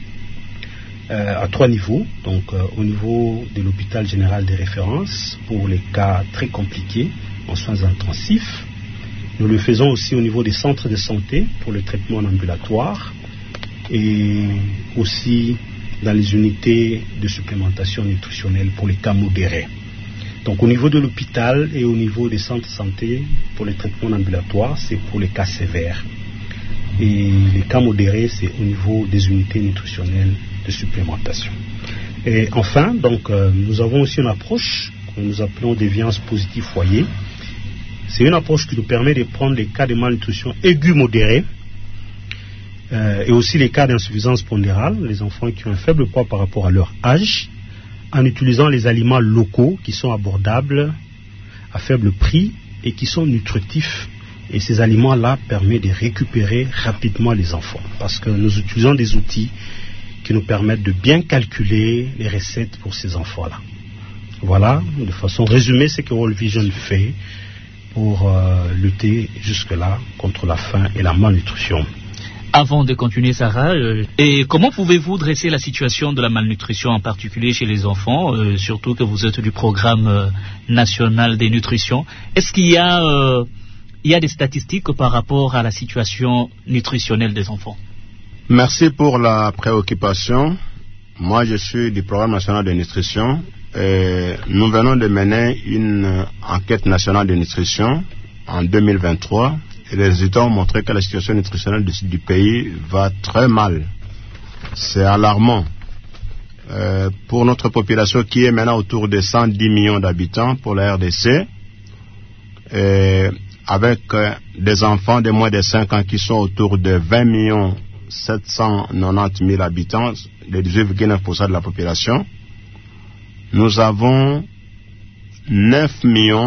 à 3 niveaux. Donc, au niveau de l'hôpital général de référence pour les cas très compliqués en soins intensifs. Nous le faisons aussi au niveau des centres de santé pour le traitement en ambulatoire et aussi dans les unités de supplémentation nutritionnelle pour les cas modérés. Donc au niveau de l'hôpital et au niveau des centres de santé pour les traitements ambulatoires, c'est pour les cas sévères. Et les cas modérés, c'est au niveau des unités nutritionnelles de supplémentation. Et enfin, donc, nous avons aussi une approche que nous appelons déviance positive foyer. C'est une approche qui nous permet de prendre les cas de malnutrition aiguë modérée et aussi les cas d'insuffisance pondérale, les enfants qui ont un faible poids par rapport à leur âge, en utilisant les aliments locaux qui sont abordables à faible prix et qui sont nutritifs. Et ces aliments-là permettent de récupérer rapidement les enfants parce que nous utilisons des outils qui nous permettent de bien calculer les recettes pour ces enfants-là. Voilà, de façon résumée, ce que World Vision fait pour lutter jusque-là contre la faim et la malnutrition. Avant de continuer, Sarah, et comment pouvez-vous dresser la situation de la malnutrition, en particulier chez les enfants, surtout que vous êtes du programme national des nutritions? Est-ce qu'il y a des statistiques par rapport à la situation nutritionnelle des enfants? Merci pour la préoccupation. Moi, je suis du programme national de nutrition. Nous venons de mener une enquête nationale de nutrition en 2023. Et les résultats ont montré que la situation nutritionnelle du pays va très mal. C'est alarmant. Pour notre population qui est maintenant autour de 110 millions d'habitants pour la RDC, avec des enfants de moins de 5 ans qui sont autour de 20 790 000 habitants, de 18,9% de la population. Nous avons 9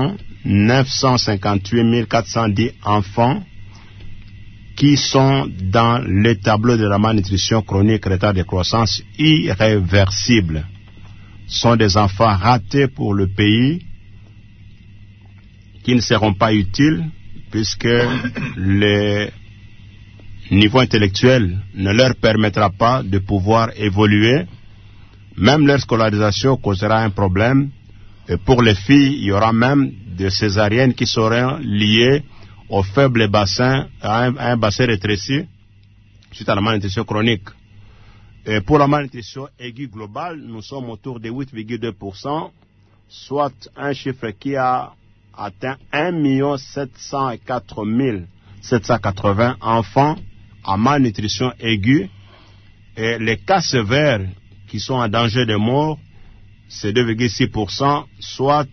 958 410 enfants qui sont dans le tableau de la malnutrition chronique, retard de croissance irréversible. Ce sont des enfants ratés pour le pays, qui ne seront pas utiles puisque le niveau intellectuel ne leur permettra pas de pouvoir évoluer. Même leur scolarisation causera un problème. Et pour les filles, il y aura même des césariennes qui seront liées au faible bassin, à un bassin rétréci suite à la malnutrition chronique. Et pour la malnutrition aiguë globale, nous sommes autour de 8,2%, soit un chiffre qui a atteint 1 704 780 enfants en malnutrition aiguë. Et les cas sévères qui sont en danger de mort, c'est 2,6%, soit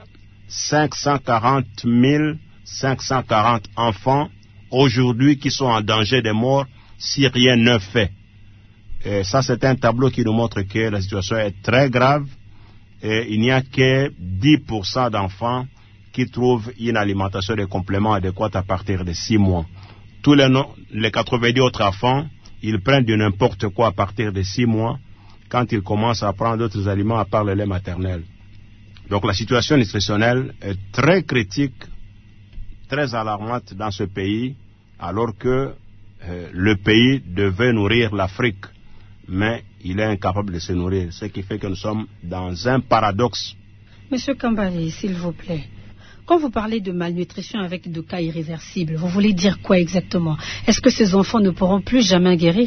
540 540 enfants aujourd'hui qui sont en danger de mort si rien ne fait. Et ça, c'est un tableau qui nous montre que la situation est très grave et il n'y a que 10% d'enfants qui trouvent une alimentation de compléments adéquate à partir de 6 mois. Tous les 90 autres enfants, ils prennent du n'importe quoi à partir de 6 mois quand ils commencent à prendre d'autres aliments à part le lait maternel. Donc la situation nutritionnelle est très critique, très alarmante dans ce pays, alors que le pays devait nourrir l'Afrique, mais il est incapable de se nourrir, ce qui fait que nous sommes dans un paradoxe. Monsieur Kambale, s'il vous plaît, quand vous parlez de malnutrition avec de cas irréversibles, vous voulez dire quoi exactement? Est-ce que ces enfants ne pourront plus jamais guérir?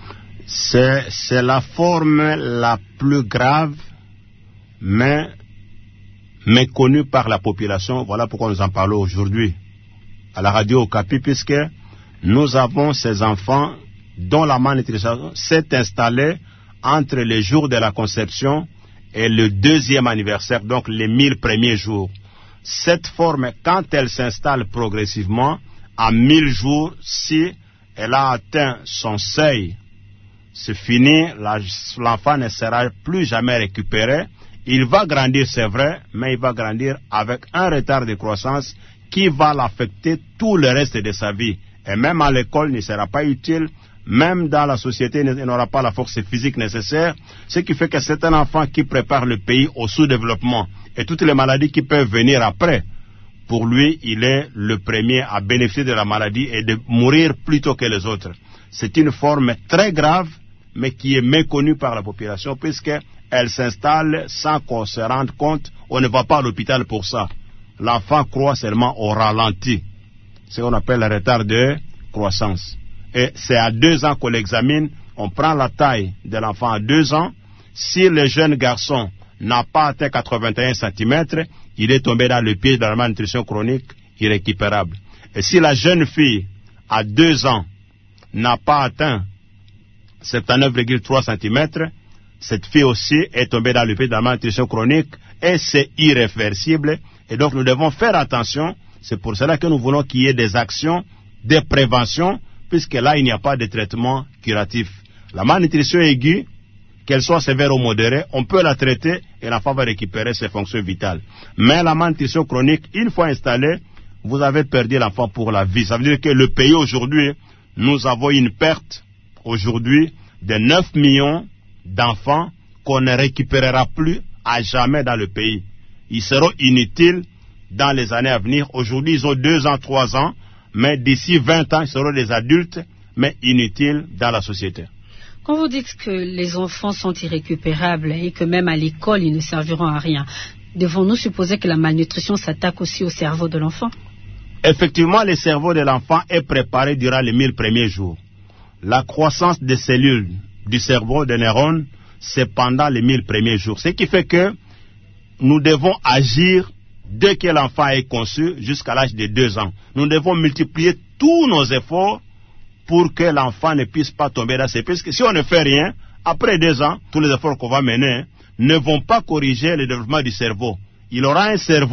C'est la forme la plus grave, mais méconnue par la population. Voilà pourquoi nous en parlons aujourd'hui à la radio Okapi, puisque nous avons ces enfants dont la malnutrition s'est installée entre les jours de la conception et le 2e anniversaire, donc les 1000 premiers jours. Cette forme, quand elle s'installe progressivement, à 1000 jours, si elle a atteint son seuil, c'est fini, l'enfant ne sera plus jamais récupéré. Il va grandir, c'est vrai, mais il va grandir avec un retard de croissance qui va l'affecter tout le reste de sa vie. Et même à l'école, il ne sera pas utile. Même dans la société, il n'aura pas la force physique nécessaire. Ce qui fait que c'est un enfant qui prépare le pays au sous-développement. Et toutes les maladies qui peuvent venir après, pour lui, il est le premier à bénéficier de la maladie et de mourir plus tôt que les autres. C'est une forme très grave, mais qui est méconnue par la population, puisqu'elle s'installe sans qu'on se rende compte. On ne va pas à l'hôpital pour ça. L'enfant croît seulement au ralenti. C'est ce qu'on appelle le retard de croissance. Et c'est à 2 ans qu'on l'examine. On prend la taille de l'enfant à 2 ans. Si le jeune garçon n'a pas atteint 81 cm, il est tombé dans le piège de la malnutrition chronique irrécupérable. Et si la jeune fille à 2 ans n'a pas atteint 79,3 cm, cette fille aussi est tombée dans le piège de la malnutrition chronique et c'est irréversible. Et donc nous devons faire attention. C'est pour cela que nous voulons qu'il y ait des actions de prévention, puisque là il n'y a pas de traitement curatif. La malnutrition aiguë, qu'elle soit sévère ou modérée, on peut la traiter et l'enfant va récupérer ses fonctions vitales. Mais la malnutrition chronique, une fois installée, vous avez perdu l'enfant pour la vie. Ça veut dire que le pays aujourd'hui, nous avons une perte aujourd'hui de 9 millions d'enfants qu'on ne récupérera plus à jamais dans le pays. Ils seront inutiles dans les années à venir. Aujourd'hui, ils ont 2 ans, 3 ans, mais d'ici 20 ans, ils seront des adultes, mais inutiles dans la société. Quand vous dites que les enfants sont irrécupérables et que même à l'école, ils ne serviront à rien, devons-nous supposer que la malnutrition s'attaque aussi au cerveau de l'enfant? Effectivement, le cerveau de l'enfant est préparé durant les 1000 premiers jours. La croissance des cellules du cerveau, des neurones, c'est pendant les 1000 premiers jours. Ce qui fait que nous devons agir dès que l'enfant est conçu jusqu'à l'âge de 2 ans. Nous devons multiplier tous nos efforts pour que l'enfant ne puisse pas tomber dans ces pistes. Si on ne fait rien, après 2 ans, tous les efforts qu'on va mener ne vont pas corriger le développement du cerveau. Il aura un cerveau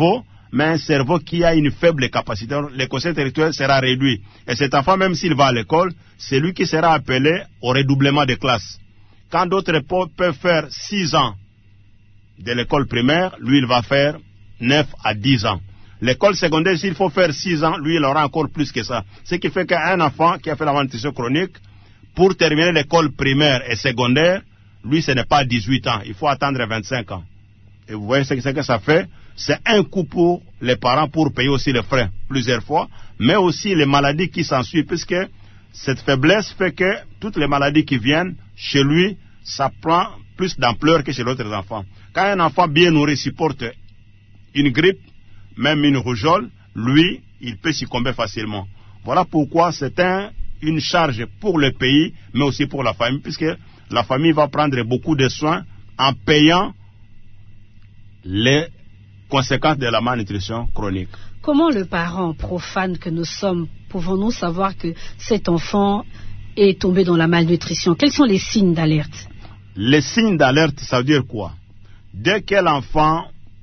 mais un cerveau qui a une faible capacité. Le quotient intellectuel sera réduit. Et cet enfant, même s'il va à l'école, c'est lui qui sera appelé au redoublement des classes. Quand d'autres peuvent faire 6 ans de l'école primaire, lui, il va faire 9 à 10 ans. L'école secondaire, s'il faut faire 6 ans, lui, il aura encore plus que ça. Ce qui fait qu'un enfant qui a fait la malnutrition chronique, pour terminer l'école primaire et secondaire, lui, ce n'est pas 18 ans. Il faut attendre 25 ans. Et vous voyez ce que ça fait? C'est un coût pour les parents pour payer aussi les frais plusieurs fois, mais aussi les maladies qui s'ensuivent, puisque cette faiblesse fait que toutes les maladies qui viennent chez lui, ça prend plus d'ampleur que chez l'autre enfant. Quand un enfant bien nourri supporte une grippe, même une rougeole, lui, il peut succomber facilement. Voilà pourquoi c'est une charge pour le pays, mais aussi pour la famille, puisque la famille va prendre beaucoup de soins en payant les conséquences de la malnutrition chronique. Comment le parent profane que nous sommes, pouvons-nous savoir que cet enfant est tombé dans la malnutrition? Quels sont les signes d'alerte? Les signes d'alerte, ça veut dire quoi? Dès que l'enfant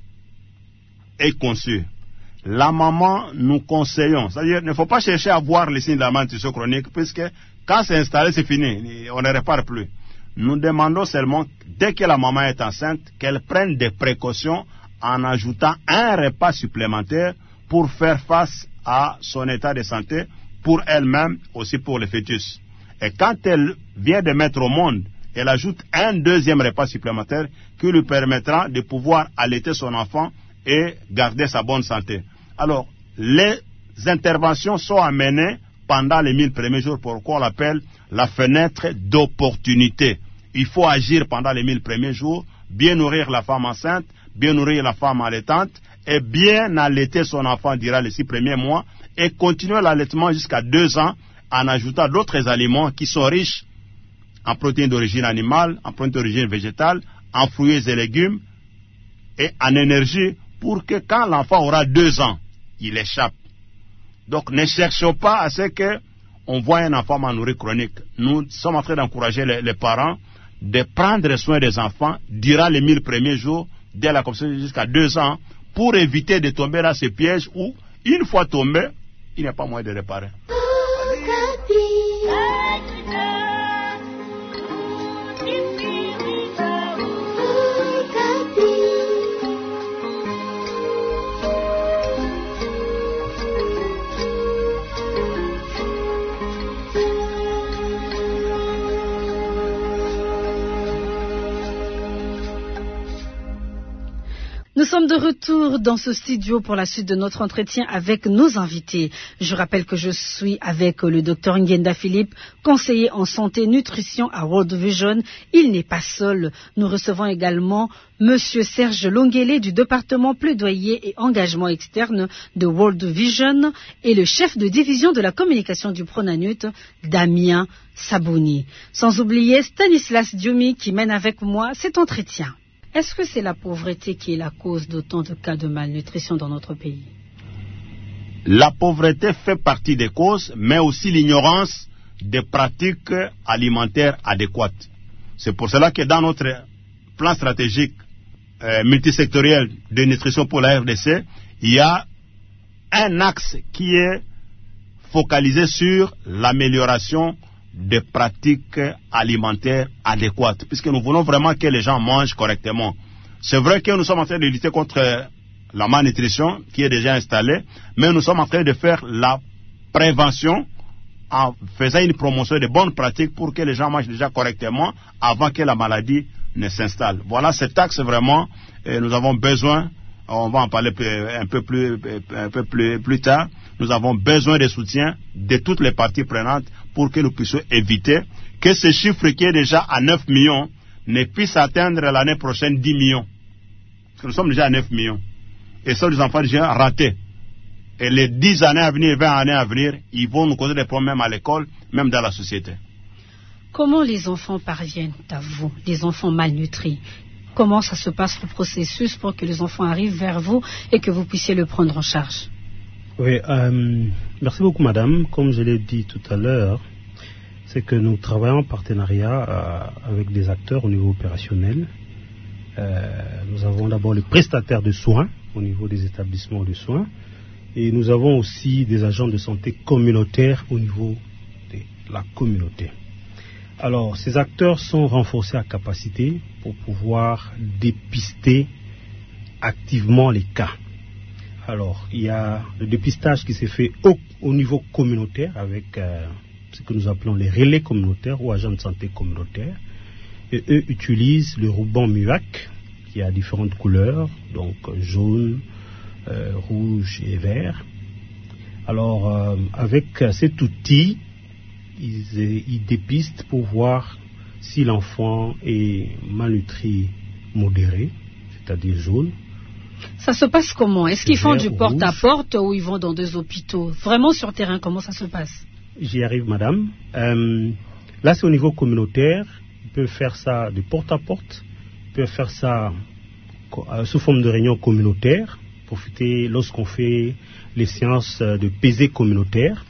est conçu, la maman, nous conseillons, c'est-à-dire il ne faut pas chercher à voir les signes de la malnutrition chronique, puisque quand c'est installé, c'est fini, on ne répare plus. Nous demandons seulement, dès que la maman est enceinte, qu'elle prenne des précautions en ajoutant un repas supplémentaire pour faire face à son état de santé, pour elle-même, aussi pour le fœtus. Et quand elle vient de mettre au monde, elle ajoute un deuxième repas supplémentaire qui lui permettra de pouvoir allaiter son enfant et garder sa bonne santé. Alors, les interventions sont amenées pendant les 1000 premiers jours, pourquoi on l'appelle la fenêtre d'opportunité. Il faut agir pendant les 1000 premiers jours, bien nourrir la femme enceinte, bien nourrir la femme allaitante et bien allaiter son enfant durant les 6 premiers mois et continuer l'allaitement jusqu'à 2 ans en ajoutant d'autres aliments qui sont riches en protéines d'origine animale, en protéines d'origine végétale, en fruits et légumes et en énergie pour que quand l'enfant aura 2 ans, il échappe. Donc ne cherchons pas à ce qu'on voit un enfant mal nourri chronique. Nous sommes en train d'encourager les parents de prendre soin des enfants durant les 1000 premiers jours, dès la conception jusqu'à 2 ans, pour éviter de tomber dans ce piège où, une fois tombé, il n'y a pas moyen de réparer. Nous sommes de retour dans ce studio pour la suite de notre entretien avec nos invités. Je rappelle que je suis avec le Dr Nguenda Philippe, conseiller en santé et nutrition à World Vision. Il n'est pas seul. Nous recevons également Monsieur Serge Longuele du département plaidoyer et engagement externe de World Vision et le chef de division de la communication du Pronanut, Damien Sabouni. Sans oublier Stanislas Dioumi qui mène avec moi cet entretien. Est-ce que c'est la pauvreté qui est la cause d'autant de cas de malnutrition dans notre pays? La pauvreté fait partie des causes, mais aussi l'ignorance des pratiques alimentaires adéquates. C'est pour cela que dans notre plan stratégique multisectoriel de nutrition pour la RDC, il y a un axe qui est focalisé sur l'amélioration des pratiques alimentaires adéquates, puisque nous voulons vraiment que les gens mangent correctement. C'est vrai que nous sommes en train de lutter contre la malnutrition qui est déjà installée, mais nous sommes en train de faire la prévention en faisant une promotion de bonnes pratiques pour que les gens mangent déjà correctement avant que la maladie ne s'installe. Voilà cet axe vraiment, nous avons besoin, on va en parler un peu plus tard, nous avons besoin de soutien de toutes les parties prenantes pour que nous puissions éviter que ce chiffre qui est déjà à 9 millions ne puisse atteindre l'année prochaine 10 millions. Parce que nous sommes déjà à 9 millions. Et ça, les enfants déjà ratés. Et les 10 années à venir, 20 années à venir, ils vont nous causer des problèmes à l'école, même dans la société. Comment les enfants parviennent à vous, les enfants malnutris? Comment ça se passe le processus pour que les enfants arrivent vers vous et que vous puissiez le prendre en charge? Oui, merci beaucoup madame. Comme je l'ai dit tout à l'heure, c'est que nous travaillons en partenariat avec des acteurs au niveau opérationnel. Nous avons d'abord les prestataires de soins au niveau des établissements de soins. Et nous avons aussi des agents de santé communautaires au niveau de la communauté. Alors, ces acteurs sont renforcés à capacité pour pouvoir dépister activement les cas. Alors, il y a le dépistage qui s'est fait au niveau communautaire avec ce que nous appelons les relais communautaires ou agents de santé communautaires. Et eux utilisent le ruban MUAC qui a différentes couleurs, donc jaune, rouge et vert. Alors, avec cet outil, ils dépistent pour voir si l'enfant est malnutri modéré, c'est-à-dire jaune. Ça se passe comment? Est-ce qu'ils font du porte-à-porte ou ils vont dans des hôpitaux? Vraiment sur terrain, comment ça se passe? J'y arrive, madame. Là, c'est au niveau communautaire. Ils peuvent faire ça de porte-à-porte. Ils peuvent faire ça sous forme de réunion communautaire. Profiter lorsqu'on fait les séances de pesée communautaire.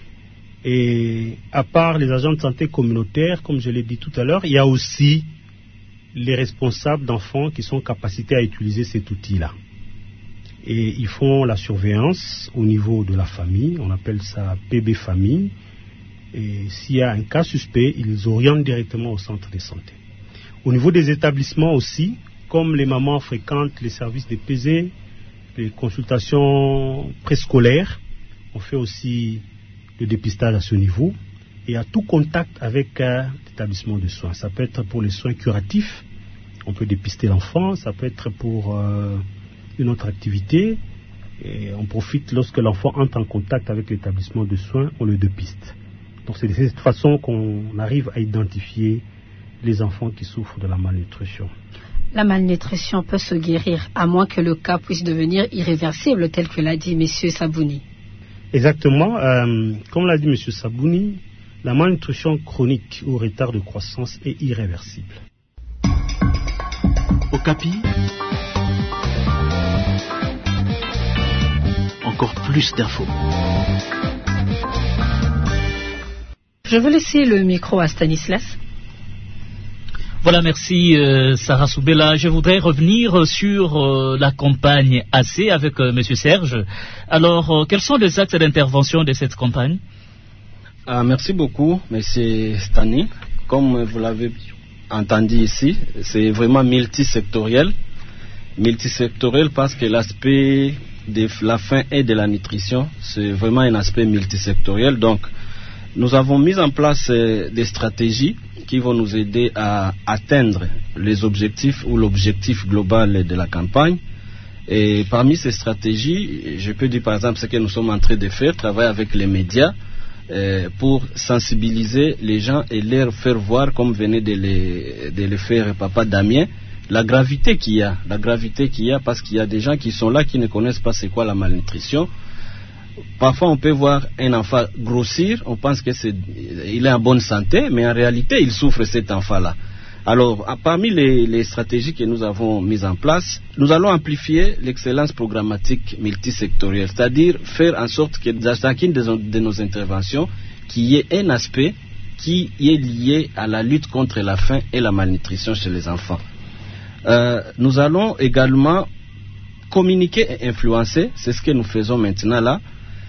Et à part les agents de santé communautaires, comme je l'ai dit tout à l'heure, il y a aussi les responsables d'enfants qui sont capacités à utiliser cet outil-là. Et ils font la surveillance au niveau de la famille, on appelle ça PB famille. Et s'il y a un cas suspect, ils orientent directement au centre de santé. Au niveau des établissements aussi, comme les mamans fréquentent les services de PZ, les consultations préscolaires, on fait aussi le dépistage à ce niveau. Et à tout contact avec l'établissement de soins. Ça peut être pour les soins curatifs, on peut dépister l'enfant, ça peut être pour une autre activité. Et on profite lorsque l'enfant entre en contact avec l'établissement de soins, on le dépiste. Donc c'est de cette façon qu'on arrive à identifier les enfants qui souffrent de la malnutrition. La malnutrition peut se guérir, à moins que le cas puisse devenir irréversible, tel que l'a dit M. Sabouni. Exactement. Comme l'a dit M. Sabouni, la malnutrition chronique ou retard de croissance est irréversible. Okapi, encore plus d'infos. Je vais laisser le micro à Stanislas. Voilà, merci Sarah Soubela. Je voudrais revenir sur la campagne AC avec M. Serge. Alors, quels sont les axes d'intervention de cette campagne? Merci beaucoup, M. Stani. Comme vous l'avez entendu ici, c'est vraiment multisectoriel. Multisectoriel parce que l'aspect de la faim et de la nutrition, c'est vraiment un aspect multisectoriel. Donc, nous avons mis en place des stratégies qui vont nous aider à atteindre les objectifs ou l'objectif global de la campagne. Et parmi ces stratégies, je peux dire par exemple ce que nous sommes en train de faire, travailler avec les médias pour sensibiliser les gens et leur faire voir, comme venait de le faire Papa Damien, la gravité qu'il y a parce qu'il y a des gens qui sont là qui ne connaissent pas c'est quoi la malnutrition. Parfois, on peut voir un enfant grossir, on pense qu'il est en bonne santé, mais en réalité, il souffre cet enfant-là. Alors, parmi les stratégies que nous avons mises en place, nous allons amplifier l'excellence programmatique multisectorielle, c'est-à-dire faire en sorte que dans chacune de nos interventions, qu'il y ait un aspect qui est lié à la lutte contre la faim et la malnutrition chez les enfants. Nous allons également communiquer et influencer, c'est ce que nous faisons maintenant là.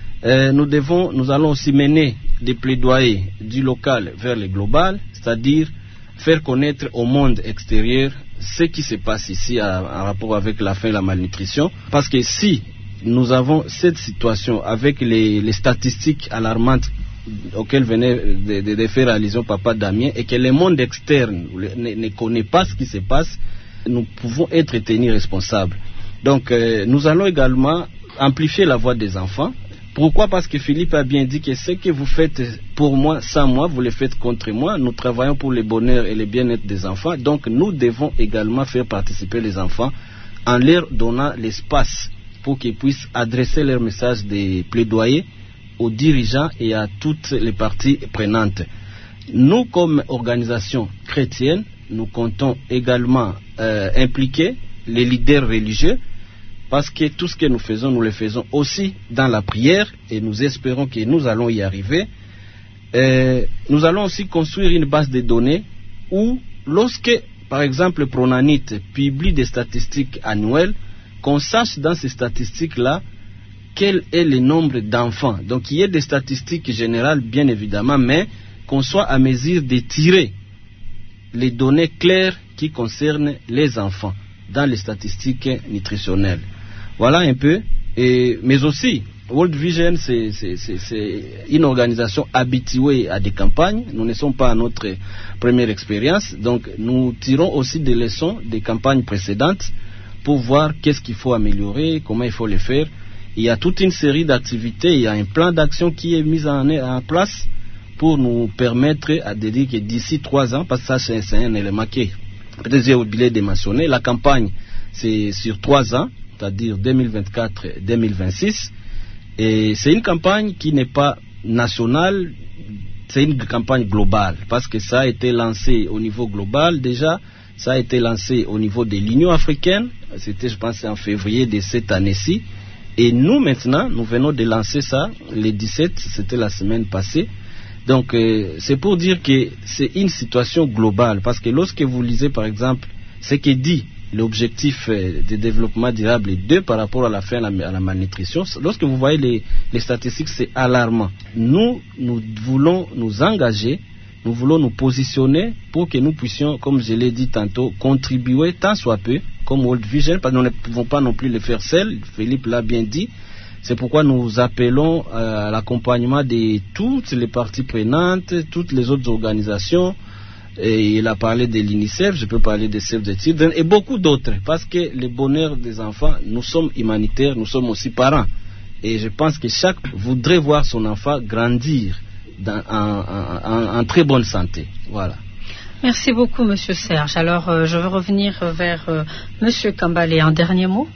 Nous allons aussi mener des plaidoyers du local vers le global, c'est-à-dire faire connaître au monde extérieur ce qui se passe ici en rapport avec la faim et la malnutrition. Parce que si nous avons cette situation avec les statistiques alarmantes auxquelles venait de faire allusion Papa Damien et que le monde externe ne connaît pas ce qui se passe, nous pouvons être tenus responsables. Donc nous allons également amplifier la voix des enfants. Pourquoi? Parce que Philippe a bien dit que ce que vous faites pour moi, sans moi, vous le faites contre moi. Nous travaillons pour le bonheur et le bien-être des enfants. Donc nous devons également faire participer les enfants en leur donnant l'espace pour qu'ils puissent adresser leur message de plaidoyer aux dirigeants et à toutes les parties prenantes. Nous, comme organisation chrétienne, nous comptons également impliquer les leaders religieux, parce que tout ce que nous faisons, nous le faisons aussi dans la prière et nous espérons que nous allons y arriver. Nous allons aussi construire une base de données où, lorsque, par exemple, Pronanit publie des statistiques annuelles, qu'on sache dans ces statistiques-là quel est le nombre d'enfants. Donc il y a des statistiques générales bien évidemment, mais qu'on soit à mesure de tirer les données claires qui concernent les enfants dans les statistiques nutritionnelles. Voilà un peu. Mais aussi, World Vision, c'est une organisation habituée à des campagnes. Nous ne sommes pas à notre première expérience. Donc, nous tirons aussi des leçons des campagnes précédentes pour voir qu'est-ce qu'il faut améliorer, comment il faut le faire. Il y a toute une série d'activités, il y a un plan d'action qui est mis en place pour nous permettre de dire que d'ici 3 ans, parce que ça c'est un élément qui peut-être j'ai oublié de mentionner, la campagne c'est sur 3 ans, c'est-à-dire 2024-2026, et c'est une campagne qui n'est pas nationale, c'est une campagne globale, parce que ça a été lancé au niveau global déjà, ça a été lancé au niveau de l'Union africaine, c'était je pense en février de cette année-ci, et nous maintenant, nous venons de lancer ça, le 17, c'était la semaine passée. Donc c'est pour dire que c'est une situation globale, parce que lorsque vous lisez par exemple ce que dit l'objectif de développement durable 2 par rapport à la fin à la malnutrition, lorsque vous voyez les statistiques, c'est alarmant. Nous voulons nous engager, nous voulons nous positionner pour que nous puissions, comme je l'ai dit tantôt, contribuer tant soit peu, comme World Vision, parce que nous ne pouvons pas non plus le faire seul, Philippe l'a bien dit. C'est pourquoi nous appelons à l'accompagnement de toutes les parties prenantes, toutes les autres organisations. Et il a parlé de l'UNICEF, je peux parler de Save the Children et beaucoup d'autres. Parce que le bonheur des enfants, nous sommes humanitaires, nous sommes aussi parents. Et je pense que chaque voudrait voir son enfant grandir en très bonne santé. Voilà. Merci beaucoup, Monsieur Serge. Alors, je veux revenir vers Monsieur Kambale. Un dernier mot.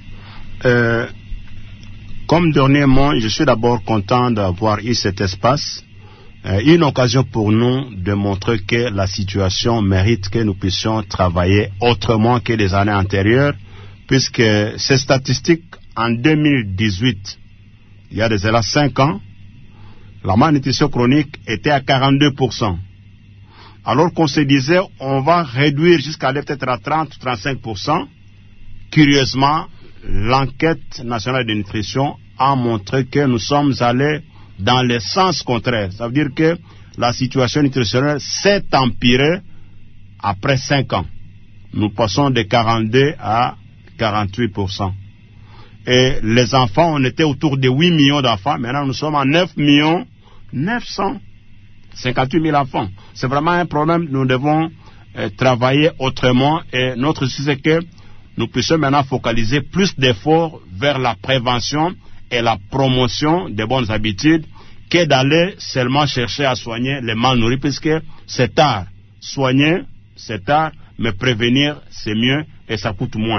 Comme dernier mot, je suis d'abord content d'avoir eu cet espace, une occasion pour nous de montrer que la situation mérite que nous puissions travailler autrement que les années antérieures, puisque ces statistiques, en 2018, il y a déjà 5 ans, la malnutrition chronique était à 42%. Alors qu'on se disait, on va réduire jusqu'à aller peut-être à 30-35%, curieusement, l'enquête nationale de nutrition a montré que nous sommes allés dans le sens contraire. Ça veut dire que la situation nutritionnelle s'est empirée après 5 ans. Nous passons de 42 à 48%. Et les enfants, on était autour de 8 millions d'enfants. Maintenant, nous sommes à 9 millions 958 000 enfants. C'est vraiment un problème. Nous devons travailler autrement. Et notre souci, c'est que nous puissions maintenant focaliser plus d'efforts vers la prévention et la promotion des bonnes habitudes que d'aller seulement chercher à soigner les mal nourris, puisque c'est tard. Soigner, c'est tard, mais prévenir, c'est mieux et ça coûte moins.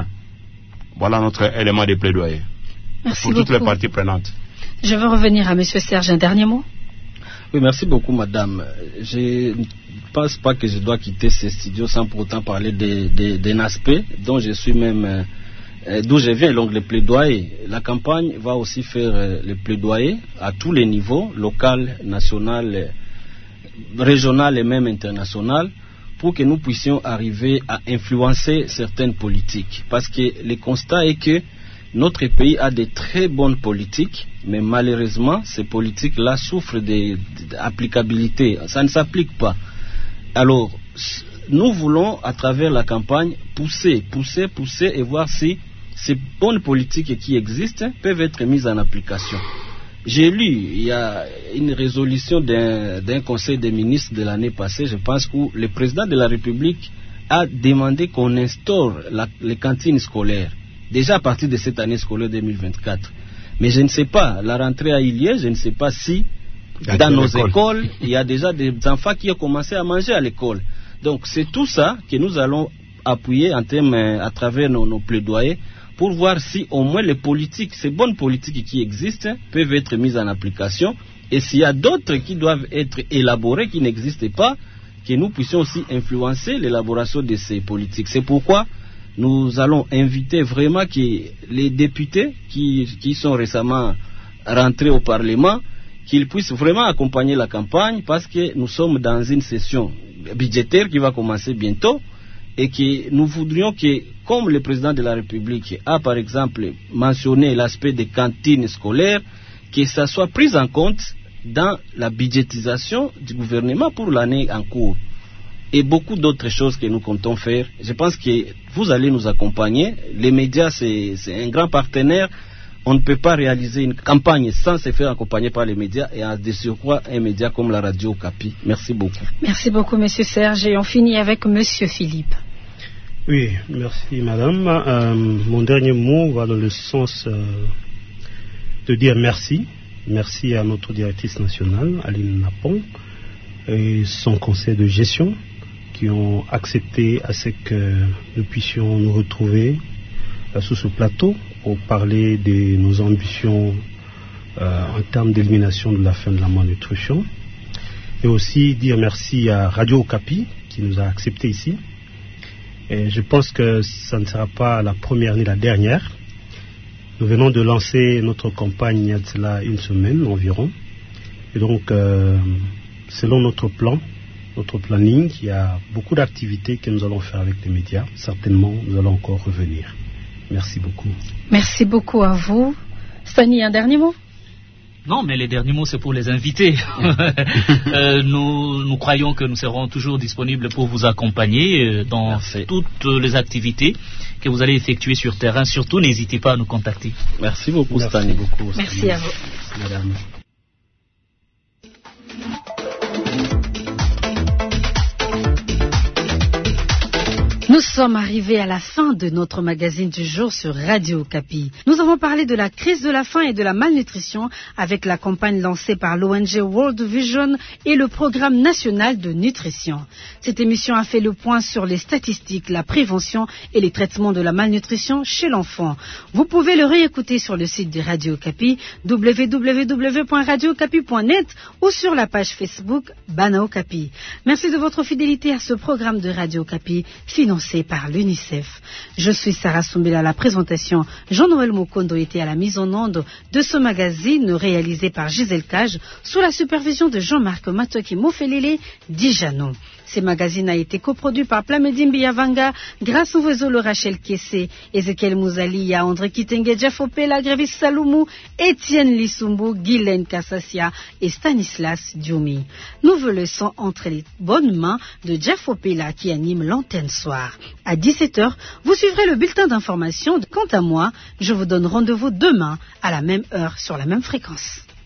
Voilà notre élément de plaidoyer. Merci pour beaucoup. Toutes les parties prenantes. Je veux revenir à M. Serge. Un dernier mot. Oui, merci beaucoup, madame. Je ne pense pas que je dois quitter ce studio sans pour autant parler d'un aspect dont je suis même, d'où je viens, donc le plaidoyer. La campagne va aussi faire le plaidoyer à tous les niveaux, local, national, régional et même international, pour que nous puissions arriver à influencer certaines politiques. Parce que le constat est que notre pays a de très bonnes politiques, mais malheureusement, ces politiques-là souffrent d'applicabilité. Ça ne s'applique pas. Alors, nous voulons, à travers la campagne, pousser et voir si ces bonnes politiques qui existent peuvent être mises en application. J'ai lu, il y a une résolution d'un conseil des ministres de l'année passée, je pense, où le président de la République a demandé qu'on instaure les cantines scolaires, déjà à partir de cette année scolaire 2024. Mais je ne sais pas, la rentrée a eu lieu, je ne sais pas si dans nos écoles, il y a déjà des enfants qui ont commencé à manger à l'école. Donc c'est tout ça que nous allons appuyer en termes, à travers nos plaidoyers, pour voir si au moins les politiques, ces bonnes politiques qui existent, peuvent être mises en application, et s'il y a d'autres qui doivent être élaborées, qui n'existent pas, que nous puissions aussi influencer l'élaboration de ces politiques. C'est pourquoi nous allons inviter vraiment que les députés qui sont récemment rentrés au Parlement, qu'ils puissent vraiment accompagner la campagne, parce que nous sommes dans une session budgétaire qui va commencer bientôt, et que nous voudrions que, comme le président de la République a par exemple mentionné l'aspect des cantines scolaires, que ça soit pris en compte dans la budgétisation du gouvernement pour l'année en cours. Et beaucoup d'autres choses que nous comptons faire. Je pense que vous allez nous accompagner. Les médias, c'est un grand partenaire. On ne peut pas réaliser une campagne sans se faire accompagner par les médias et de surcroît un média comme la Radio Okapi. Merci beaucoup. Merci beaucoup, Monsieur Serge. Et on finit avec Monsieur Philippe. Oui, merci madame. Mon dernier mot va dans le sens de dire merci. Merci à notre directrice nationale, Aline Napon, et son conseil de gestion qui ont accepté à ce que nous puissions nous retrouver sous ce plateau pour parler de nos ambitions en termes d'élimination de la faim de la malnutrition. Et aussi dire merci à Radio Okapi qui nous a acceptés ici. Et je pense que ça ne sera pas la première ni la dernière. Nous venons de lancer notre campagne il y a de cela une semaine environ. Et donc, selon notre plan, notre planning, il y a beaucoup d'activités que nous allons faire avec les médias. Certainement, nous allons encore revenir. Merci beaucoup. Merci beaucoup à vous. Stani, un dernier mot? Non, mais les derniers mots, c'est pour les invités. Nous croyons que nous serons toujours disponibles pour vous accompagner dans toutes les activités que vous allez effectuer sur terrain. Surtout, n'hésitez pas à nous contacter. Merci beaucoup, Stani. Merci à vous. Madame. Nous sommes arrivés à la fin de notre magazine du jour sur Radio Okapi. Nous avons parlé de la crise de la faim et de la malnutrition avec la campagne lancée par l'ONG World Vision et le programme national de nutrition. Cette émission a fait le point sur les statistiques, la prévention et les traitements de la malnutrition chez l'enfant. Vous pouvez le réécouter sur le site de Radio Okapi, www.radiookapi.net ou sur la page Facebook Bana Okapi. Merci de votre fidélité à ce programme de Radio Okapi financé par l'UNICEF. Je suis Sarah Soumbela à la présentation. Jean-Noël Mokondo était à la mise en onde de ce magazine réalisé par Gisèle Cage sous la supervision de Jean-Marc Matoki Mofelele Dijano. Ce magazine a été coproduit par Plamedimbi Yavanga grâce au réseau Le Rachel Kessé, Ezekiel Mouzali, André Kitenge, Jafopela, Grevis Saloumou, Étienne Lissumbu, Guylaine Kassassia et Stanislas Dioumi. Nous vous laissons entre les bonnes mains de Jafopela qui anime l'antenne soir. À 17h, vous suivrez le bulletin d'information. Quant à moi, je vous donne rendez-vous demain à la même heure sur la même fréquence.